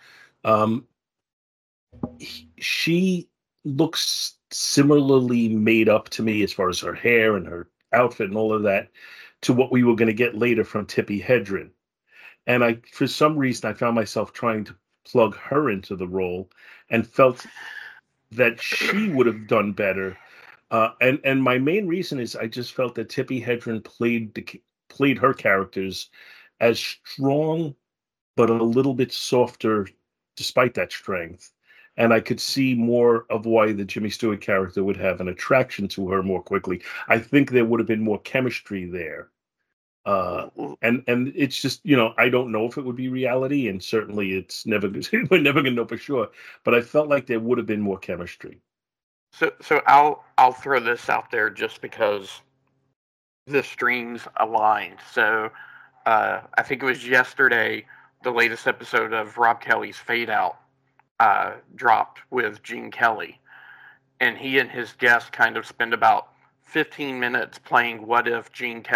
She looks similarly made up to me as far as her hair and her outfit and all of that to what we were going to get later from Tippi Hedren. And for some reason, I found myself trying to plug her into the role and felt that she would have done better. And my main reason is I just felt that Tippi Hedren played her characters as strong, but a little bit softer despite that strength. And I could see more of why the Jimmy Stewart character would have an attraction to her more quickly. I think there would have been more chemistry there. And it's just, I don't know if it would be reality, and certainly it's never we're never gonna know for sure. But I felt like there would have been more chemistry. So I'll throw this out there just because the streams aligned. So I think it was yesterday, the latest episode of Rob Kelly's Fade Out dropped with Gene Kelly, and he and his guest kind of spend about 15 minutes playing what if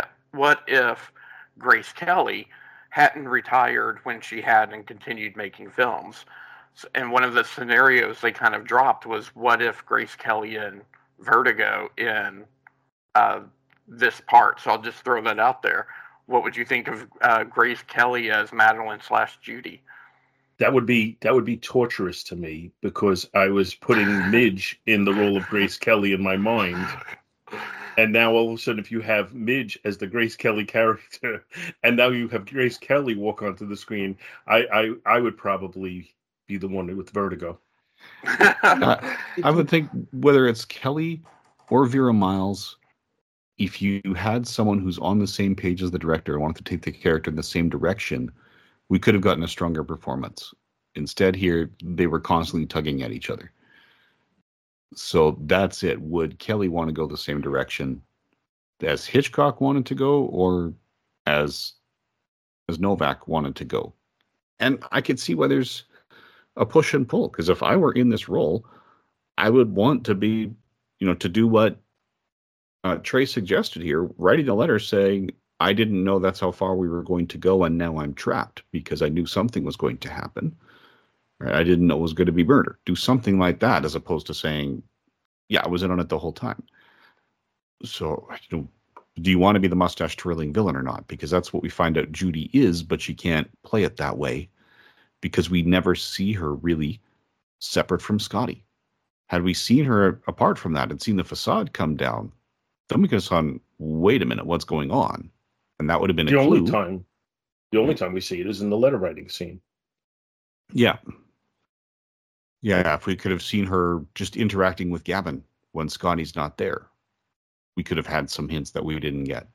Grace Kelly hadn't retired when she had and continued making films. And one of the scenarios they kind of dropped was, what if Grace Kelly in Vertigo in this part? So I'll just throw that out there. What would you think of Grace Kelly as Madeline/Judy? That would be torturous to me, because I was putting Midge in the role of Grace Kelly in my mind. And now all of a sudden, if you have Midge as the Grace Kelly character, and now you have Grace Kelly walk onto the screen, I would probably be the one with vertigo. I would think whether it's Kelly or Vera Miles, if you had someone who's on the same page as the director and wanted to take the character in the same direction, we could have gotten a stronger performance. Instead here, they were constantly tugging at each other. So that's it. Would Kelly want to go the same direction as Hitchcock wanted to go, or as Novak wanted to go? And I could see why there's a push and pull, because if I were in this role, I would want to be, to do what Trey suggested here, writing a letter saying, I didn't know that's how far we were going to go, and now I'm trapped because I knew something was going to happen. Right? I didn't know it was going to be murder. Do something like that, as opposed to saying, yeah, I was in on it the whole time. So, do you want to be the mustache twirling villain or not? Because that's what we find out Judy is, but she can't play it that way because we never see her really separate from Scotty. Had we seen her apart from that and seen the facade come down, then we could have gone, wait a minute, what's going on? And that would have been the a only clue. time. The only time we see it is in the letter writing scene. Yeah. Yeah, if we could have seen her just interacting with Gavin when Scotty's not there, we could have had some hints that we didn't get.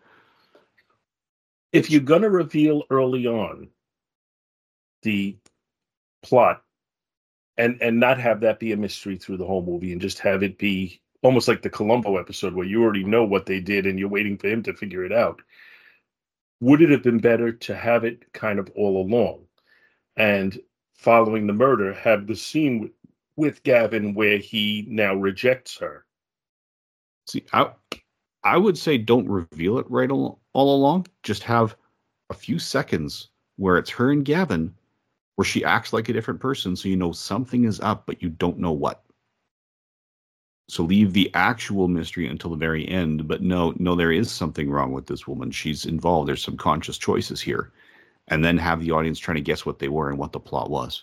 If you're going to reveal early on the plot and not have that be a mystery through the whole movie, and just have it be almost like the Columbo episode where you already know what they did and you're waiting for him to figure it out, would it have been better to have it kind of all along, and following the murder, have the scene with Gavin where he now rejects her? See, I would say don't reveal it right all along. Just have a few seconds where it's her and Gavin, where she acts like a different person, so you know something is up, but you don't know what. So leave the actual mystery until the very end, but no, there is something wrong with this woman. She's involved. There's some conscious choices here. And then have the audience trying to guess what they were and what the plot was.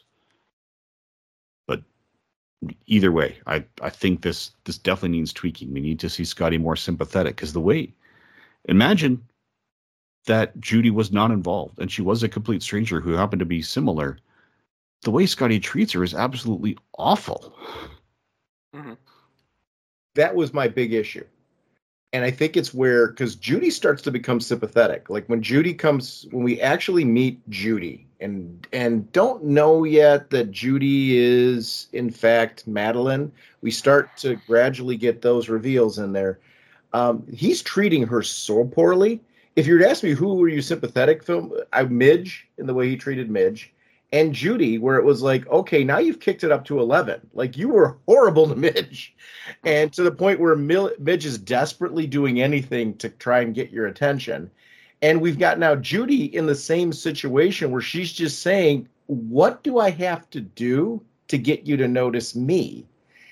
But either way, I think this definitely needs tweaking. We need to see Scotty more sympathetic, because imagine that Judy was not involved and she was a complete stranger who happened to be similar. The way Scotty treats her is absolutely awful. Mm-hmm. That was my big issue. And I think it's where, because Judy starts to become sympathetic. Like when we actually meet Judy and don't know yet that Judy is in fact Madeline, we start to gradually get those reveals in there. He's treating her so poorly. If you were to ask me who were you sympathetic Midge, in the way he treated Midge, and Judy, where it was like, okay, now you've kicked it up to 11. Like, you were horrible to Midge. And to the point where Midge is desperately doing anything to try and get your attention. And we've got now Judy in the same situation where she's just saying, what do I have to do to get you to notice me?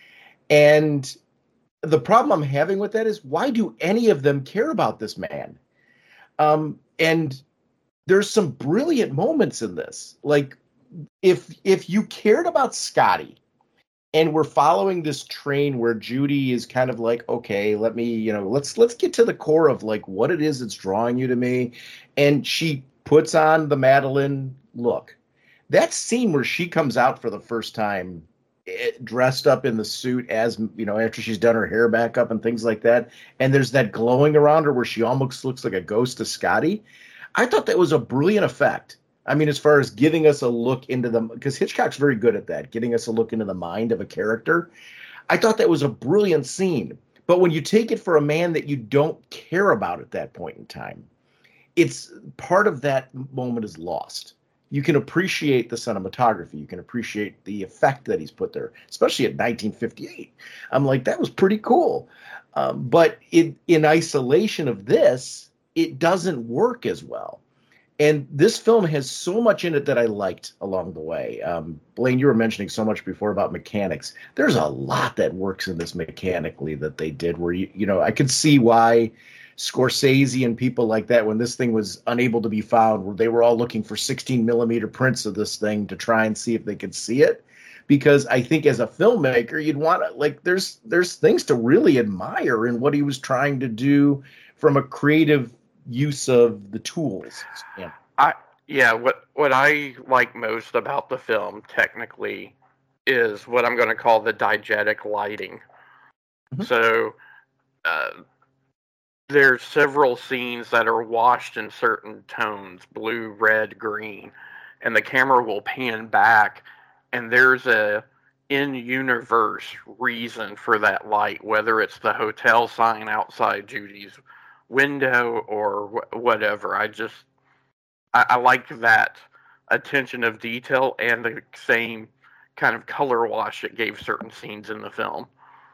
And the problem I'm having with that is, why do any of them care about this man? And there's some brilliant moments in this. Like, if you cared about Scotty and we're following this train where Judy is kind of like, okay, let me, let's get to the core of like what it is that's drawing you to me. And she puts on the Madeline look. That scene where she comes out for the first time, dressed up in the suit as, after she's done her hair back up and things like that, and there's that glowing around her where she almost looks like a ghost of Scotty. I thought that was a brilliant effect. I mean, as far as giving us a look into because Hitchcock's very good at that, getting us a look into the mind of a character. I thought that was a brilliant scene. But when you take it for a man that you don't care about at that point in time, it's part of that moment is lost. You can appreciate the cinematography. You can appreciate the effect that he's put there, especially at 1958. I'm like, that was pretty cool. But in isolation of this, it doesn't work as well. And this film has so much in it that I liked along the way. Blaine, you were mentioning so much before about mechanics. There's a lot that works in this mechanically that they did where, I could see why Scorsese and people like that, when this thing was unable to be found, where they were all looking for 16 millimeter prints of this thing to try and see if they could see it. Because I think as a filmmaker, you'd want to, there's things to really admire in what he was trying to do from a creative use of the tools. What I like most about the film technically is what I'm going to call the diegetic lighting. Mm-hmm. So there's several scenes that are washed in certain tones, blue, red, green, and the camera will pan back, and there's a in-universe reason for that light, whether it's the hotel sign outside Judy's window or whatever. I like that attention of detail and the same kind of color wash it gave certain scenes in the film.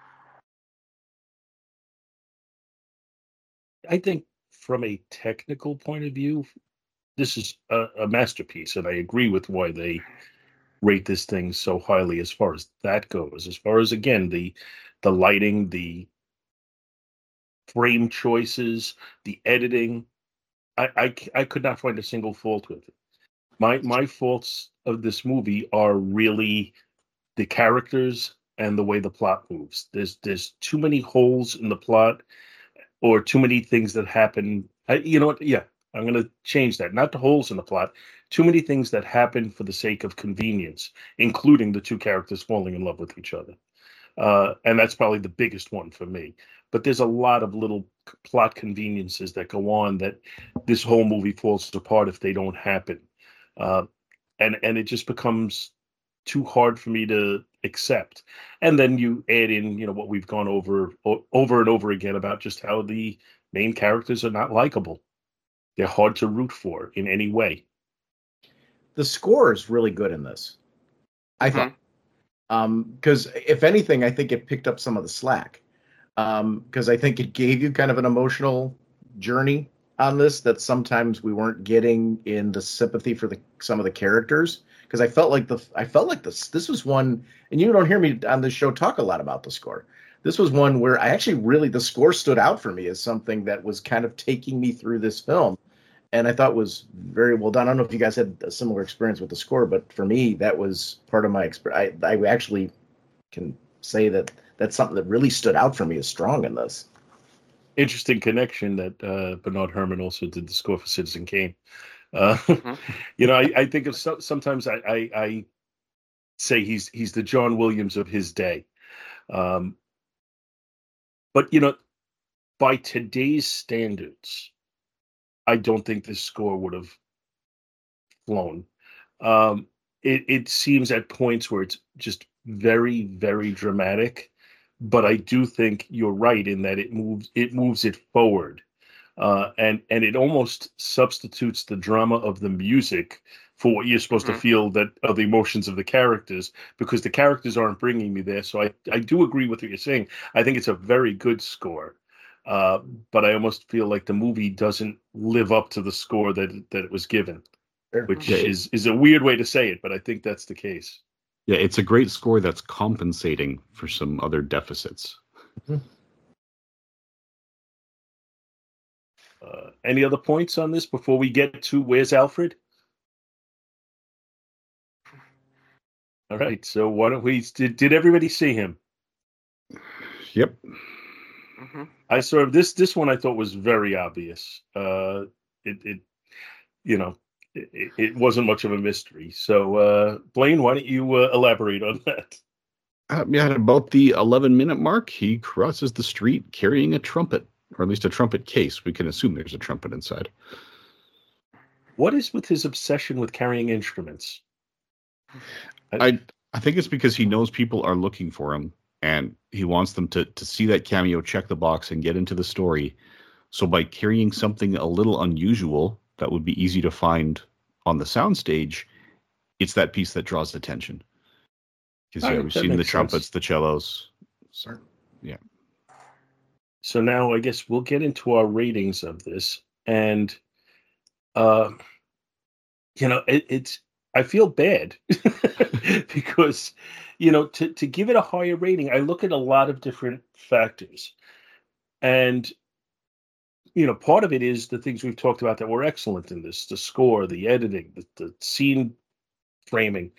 I think from a technical point of view, this is a masterpiece, and I agree with why they rate this thing so highly as far as that goes. As far as, again, the lighting, the frame choices, the editing, I could not find a single fault with it. My faults of this movie are really the characters and the way the plot moves. There's too many holes in the plot, or too many things that happen. You know what? Yeah, I'm going to change that. Not the holes in the plot. Too many things that happen for the sake of convenience, including the two characters falling in love with each other. And that's probably the biggest one for me. But there's a lot of little plot conveniences that go on that this whole movie falls apart if they don't happen. And it just becomes too hard for me to accept. And then you add in, what we've gone over and over again about just how the main characters are not likable. They're hard to root for in any way. The score is really good in this, I thought. Because if anything, I think it picked up some of the slack. Because I think it gave you kind of an emotional journey on this that sometimes we weren't getting in the sympathy for some of the characters. Because I felt like this was one, and you don't hear me on this show talk a lot about the score. This was one where I actually the score stood out for me as something that was kind of taking me through this film, and I thought was very well done. I don't know if you guys had a similar experience with the score, but for me, that was part of my experience. I actually can say that that's something that really stood out for me as strong in this. Interesting connection that Bernard Herrmann also did the score for Citizen Kane. I think of sometimes I say he's the John Williams of his day. But by today's standards, I don't think this score would have flown. It seems at points where it's just very, very dramatic, but I do think you're right in that it moves it forward. And it almost substitutes the drama of the music for what you're supposed to feel that are the emotions of the characters, because the characters aren't bringing me there. So I do agree with what you're saying. I think it's a very good score, but I almost feel like the movie doesn't live up to the score that it was given, which is a weird way to say it, but I think that's the case. Yeah, it's a great score that's compensating for some other deficits. Any other points on this before we get to Where's Alfred? All right, so why don't we? Did everybody see him? Yep. I saw this one. I thought was very obvious. it wasn't much of a mystery. So, Blaine, why don't you elaborate on that? Yeah, at about the 11-minute mark, he crosses the street carrying a trumpet, or at least a trumpet case. We can assume there's a trumpet inside. What is with his obsession with carrying instruments? I think it's because he knows people are looking for him, and he wants them to see that cameo, check the box, and get into the story. So by carrying something a little unusual that would be easy to find on the soundstage, it's that piece that draws attention. Because we've seen the trumpets, the cellos. So, yeah. So now I guess we'll get into our ratings of this, and it's I feel bad because to give it a higher rating, I look at a lot of different factors, and part of it is the things we've talked about that were excellent in this: the score, the editing, the scene framing.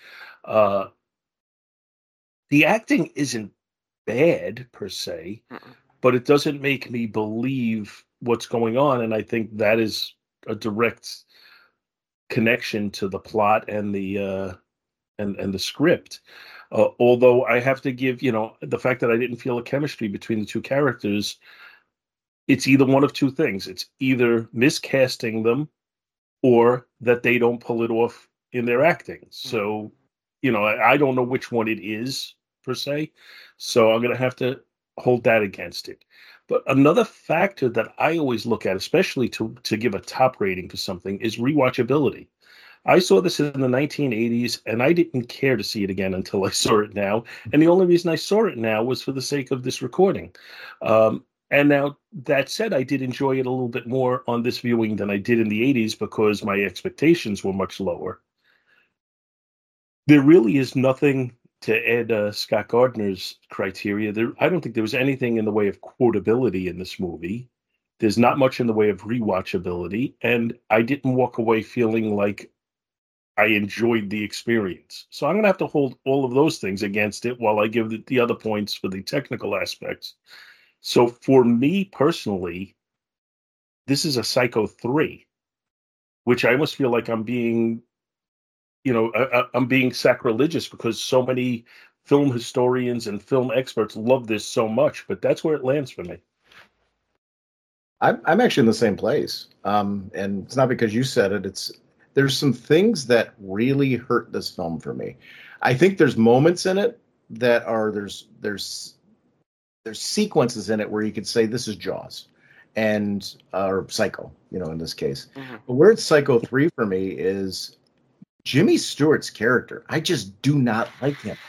The acting isn't bad per se, but it doesn't make me believe what's going on, and I think that is a direct connection to the plot and the script. Although I have to give, the fact that I didn't feel a chemistry between the two characters, it's either one of two things. It's either miscasting them or that they don't pull it off in their acting. So, I don't know which one it is per se. So I'm going to have to hold that against it. But another factor that I always look at, especially to give a top rating for something, is rewatchability. I saw this in the 1980s, and I didn't care to see it again until I saw it now. And the only reason I saw it now was for the sake of this recording. And now, that said, I did enjoy it a little bit more on this viewing than I did in the 80s because my expectations were much lower. There really is nothing to add Scott Gardner's criteria. I don't think there was anything in the way of quotability in this movie. There's not much in the way of rewatchability, and I didn't walk away feeling like I enjoyed the experience. So I'm going to have to hold all of those things against it while I give the other points for the technical aspects. So for me personally, this is a Psycho 3, which I almost feel like I'm being I'm being sacrilegious because so many film historians and film experts love this so much, but that's where it lands for me. I'm actually in the same place. And it's not because you said it. There's some things that really hurt this film for me. I think there's moments in it that are there's sequences in it where you could say this is Jaws and or Psycho, in this case. Mm-hmm. But where it's Psycho 3 for me is Jimmy Stewart's character. I just do not like him.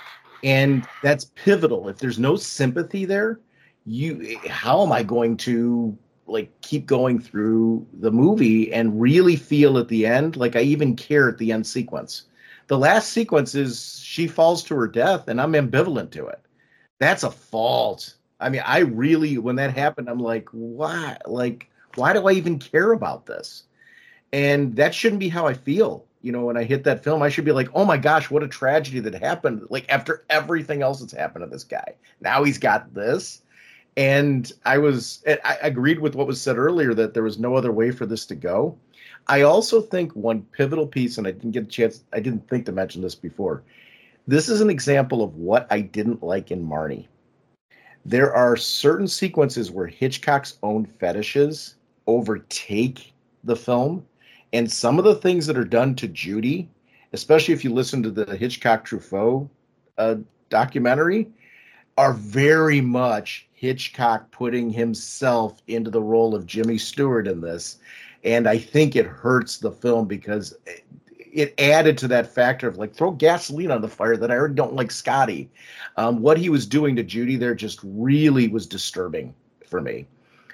And that's pivotal. If there's no sympathy there, how am I going to keep going through the movie and really feel at the end like I even care at the end sequence? The last sequence is she falls to her death and I'm ambivalent to it. That's a fault. I mean, I really, when that happened, I'm like, why? Why do I even care about this? And that shouldn't be how I feel. When I hit that film, I should be like, oh my gosh, what a tragedy that happened. After everything else that's happened to this guy. Now he's got this. And I agreed with what was said earlier that there was no other way for this to go. I also think one pivotal piece, and I didn't think to mention this before. This is an example of what I didn't like in Marnie. There are certain sequences where Hitchcock's own fetishes overtake the film. And some of the things that are done to Judy, especially if you listen to the Hitchcock Truffaut documentary, are very much Hitchcock putting himself into the role of Jimmy Stewart in this. And I think it hurts the film because it added to that factor of throw gasoline on the fire that I already don't like Scotty. What he was doing to Judy there just really was disturbing for me.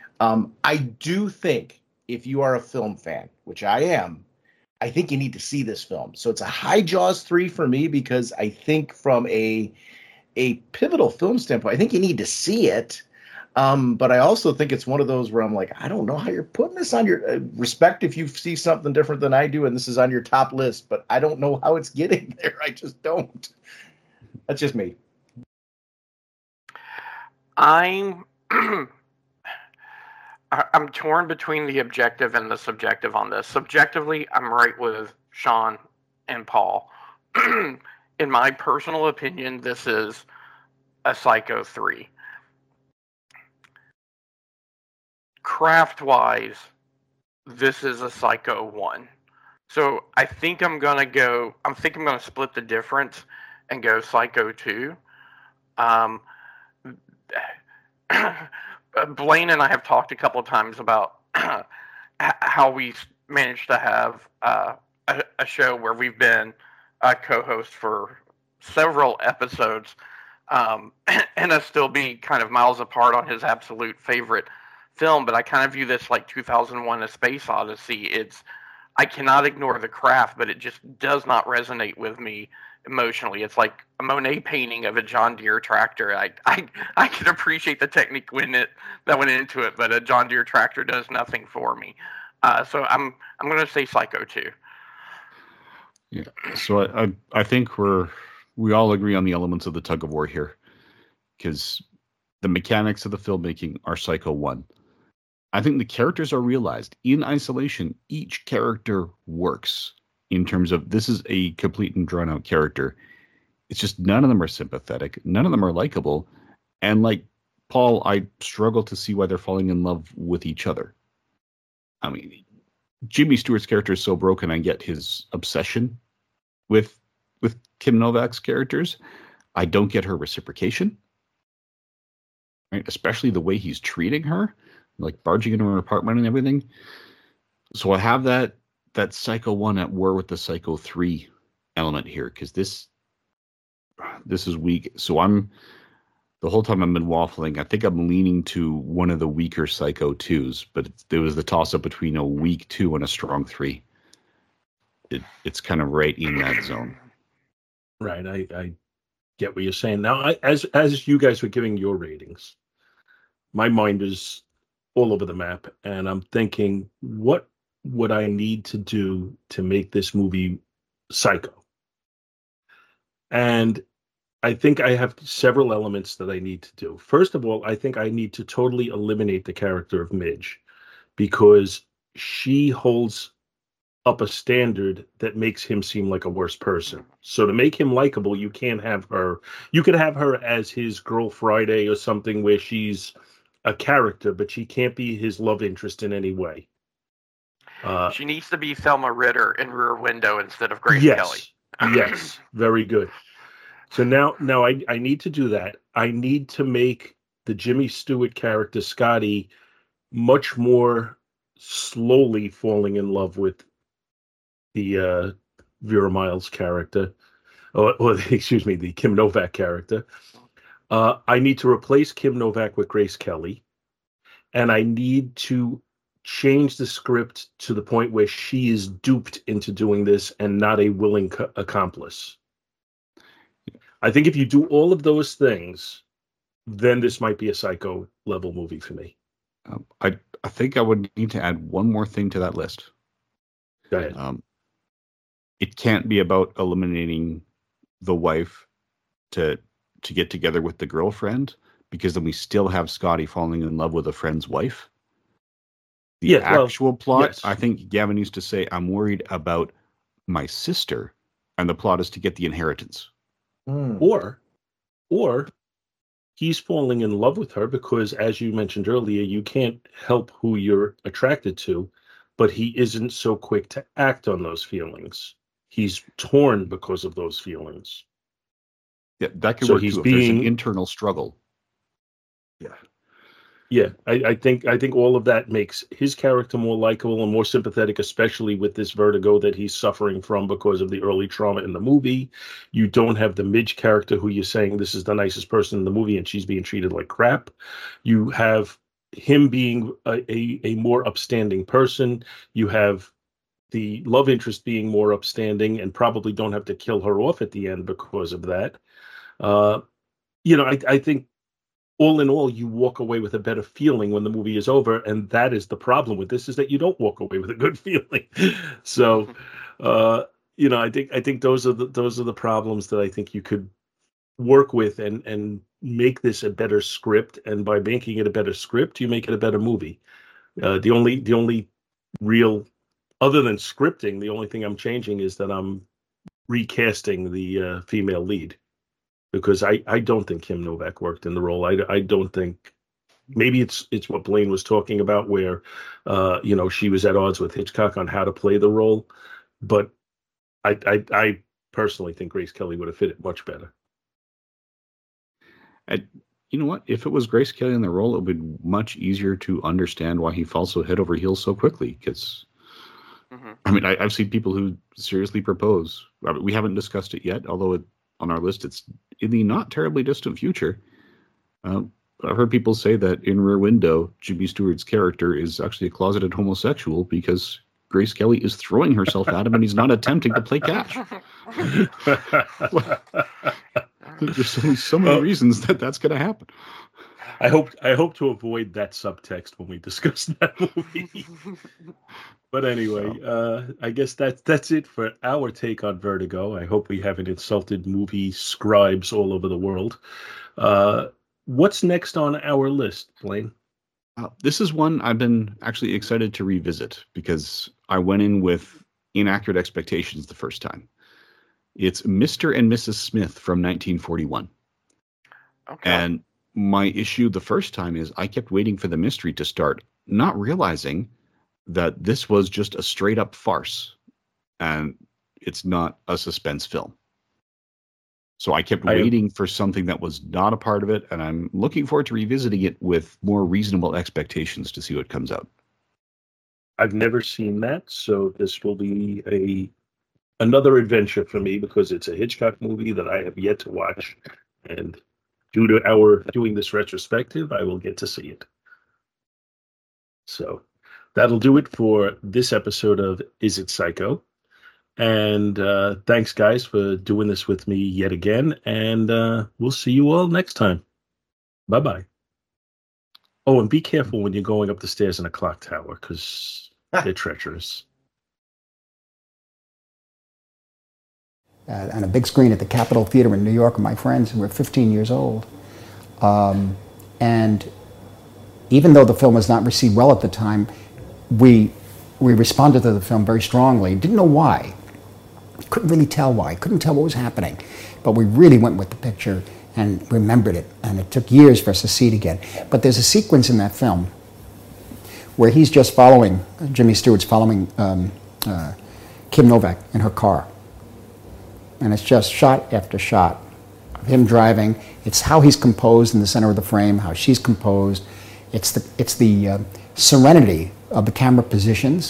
I do think if you are a film fan, which I am, I think you need to see this film. So it's a high Jaws 3 for me because I think from a pivotal film standpoint, I think you need to see it. But I also think it's one of those where I'm like, I don't know how you're putting this on your respect if you see something different than I do and this is on your top list, but I don't know how it's getting there. I just don't. That's just me. I'm torn between the objective and the subjective on this. Subjectively, I'm right with Sean and Paul. In my personal opinion, this is a Psycho 3. Craft-wise, this is a Psycho 1. So I think I'm gonna split the difference and go Psycho 2. Blaine and I have talked a couple of times about how we managed to have a show where we've been a co-host for several episodes, and us still be kind of miles apart on his absolute favorite film. But I kind of view this like 2001: A Space Odyssey. I cannot ignore the craft, but it just does not resonate with me emotionally. It's like a Monet painting of a John Deere tractor. I can appreciate the technique that went into it, but a John Deere tractor does nothing for me. So I'm going to say Psycho 2. Yeah. So I think we all agree on the elements of the tug of war here, because the mechanics of the filmmaking are Psycho 1. I think the characters are realized in isolation. Each character works in terms of this is a complete and drawn out character. It's just none of them are sympathetic. None of them are likable. And like Paul, I struggle to see why they're falling in love with each other. I mean, Jimmy Stewart's character is so broken. I get his obsession with Kim Novak's characters. I don't get her reciprocation, right? Especially the way he's treating her, like barging into her apartment and everything. So I have that Psycho 1 at war with the Psycho 3 element here, because this is weak. So the whole time I've been waffling, I think I'm leaning to one of the weaker Psycho 2s, but there was the toss-up between a weak 2 and a strong 3. It's kind of right in that zone. Right, I get what you're saying. Now, as you guys were giving your ratings, my mind is all over the map, and I'm thinking, what would I need to do to make this movie Psycho? And I think I have several elements that I need to do. First of all, I think I need to totally eliminate the character of Midge, because she holds up a standard that makes him seem like a worse person. So to make him likable, you can't have her. You could have her as his Girl Friday or something, where she's a character, but she can't be his love interest in any way. She needs to be Thelma Ritter in Rear Window instead of Grace Kelly. Yes, very good. So now I need to do that. I need to make the Jimmy Stewart character, Scotty, much more slowly falling in love with the Vera Miles character, or excuse me, the Kim Novak character. I need to replace Kim Novak with Grace Kelly, and I need to change the script to the point where she is duped into doing this and not a willing accomplice. I think if you do all of those things, then this might be a Psycho level movie for me. I think I would need to add one more thing to that list. Go ahead. It can't be about eliminating the wife to get together with the girlfriend, because then we still have Scotty falling in love with a friend's wife. The actual plot, yes. I think Gavin used to say, I'm worried about my sister, and the plot is to get the inheritance. Or he's falling in love with her because, as you mentioned earlier, you can't help who you're attracted to, but he isn't so quick to act on those feelings. He's torn because of those feelings. Yeah, that could work too. If there's an internal struggle. Yeah, I think all of that makes his character more likable and more sympathetic, especially with this vertigo that he's suffering from because of the early trauma in the movie. You don't have the Midge character who you're saying this is the nicest person in the movie and she's being treated like crap. You have him being a more upstanding person. You have the love interest being more upstanding and probably don't have to kill her off at the end because of that. I think all in all, you walk away with a better feeling when the movie is over, and that is the problem with this: is that you don't walk away with a good feeling. So, I think those are the problems that I think you could work with and make this a better script. And by making it a better script, you make it a better movie. The only real, other than scripting, the only thing I'm changing is that I'm recasting the female lead, because I don't think Kim Novak worked in the role. I don't think, maybe it's what Blaine was talking about, where she was at odds with Hitchcock on how to play the role, but I personally think Grace Kelly would have fit it much better. You know what? If it was Grace Kelly in the role, it would be much easier to understand why he falls so head over heels so quickly. Because, I mean, I've seen people who seriously propose. We haven't discussed it yet, although on our list it's in the not terribly distant future. I've heard people say that in Rear Window, Jimmy Stewart's character is actually a closeted homosexual because Grace Kelly is throwing herself at him and he's not attempting to play catch. There's only so many reasons that's going to happen. I hope to avoid that subtext when we discuss that movie. But anyway, I guess that's it for our take on Vertigo. I hope we haven't insulted movie scribes all over the world. What's next on our list, Blaine? This is one I've been actually excited to revisit because I went in with inaccurate expectations the first time. It's Mr. and Mrs. Smith from 1941. Okay. And my issue the first time is I kept waiting for the mystery to start, not realizing that this was just a straight up farce and it's not a suspense film. So I kept waiting for something that was not a part of it, and I'm looking forward to revisiting it with more reasonable expectations to see what comes out. I've never seen that, so this will be another adventure for me because it's a Hitchcock movie that I have yet to watch, and due to our doing this retrospective, I will get to see it. So that'll do it for this episode of Is It Psycho? And thanks, guys, for doing this with me yet again, and we'll see you all next time. Bye-bye. Oh, and be careful when you're going up the stairs in a clock tower, because they're treacherous. On a big screen at the Capitol Theater in New York with my friends who were 15 years old. And even though the film was not received well at the time, we responded to the film very strongly. Didn't know why. Couldn't really tell why. Couldn't tell what was happening. But we really went with the picture and remembered it. And it took years for us to see it again. But there's a sequence in that film where he's just following, Jimmy Stewart's following Kim Novak in her car. And it's just shot after shot of him driving. It's how he's composed in the center of the frame, how she's composed. It's the serenity of the camera positions.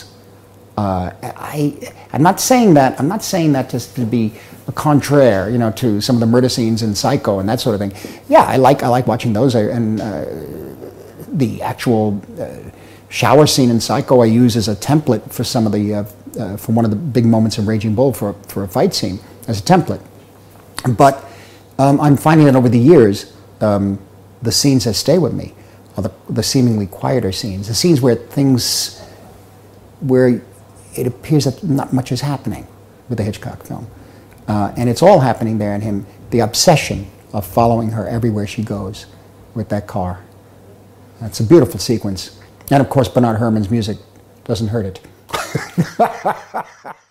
I'm not saying that just to be a contraire, to some of the murder scenes in Psycho and that sort of thing. Yeah, I like watching those. And the actual shower scene in Psycho I use as a template for some of the for one of the big moments in Raging Bull for a fight scene as a template. But I'm finding that over the years, the scenes that stay with me are the seemingly quieter scenes, the scenes where it appears that not much is happening with the Hitchcock film. And it's all happening there in him, the obsession of following her everywhere she goes with that car. It's a beautiful sequence. And of course, Bernard Herrmann's music doesn't hurt it.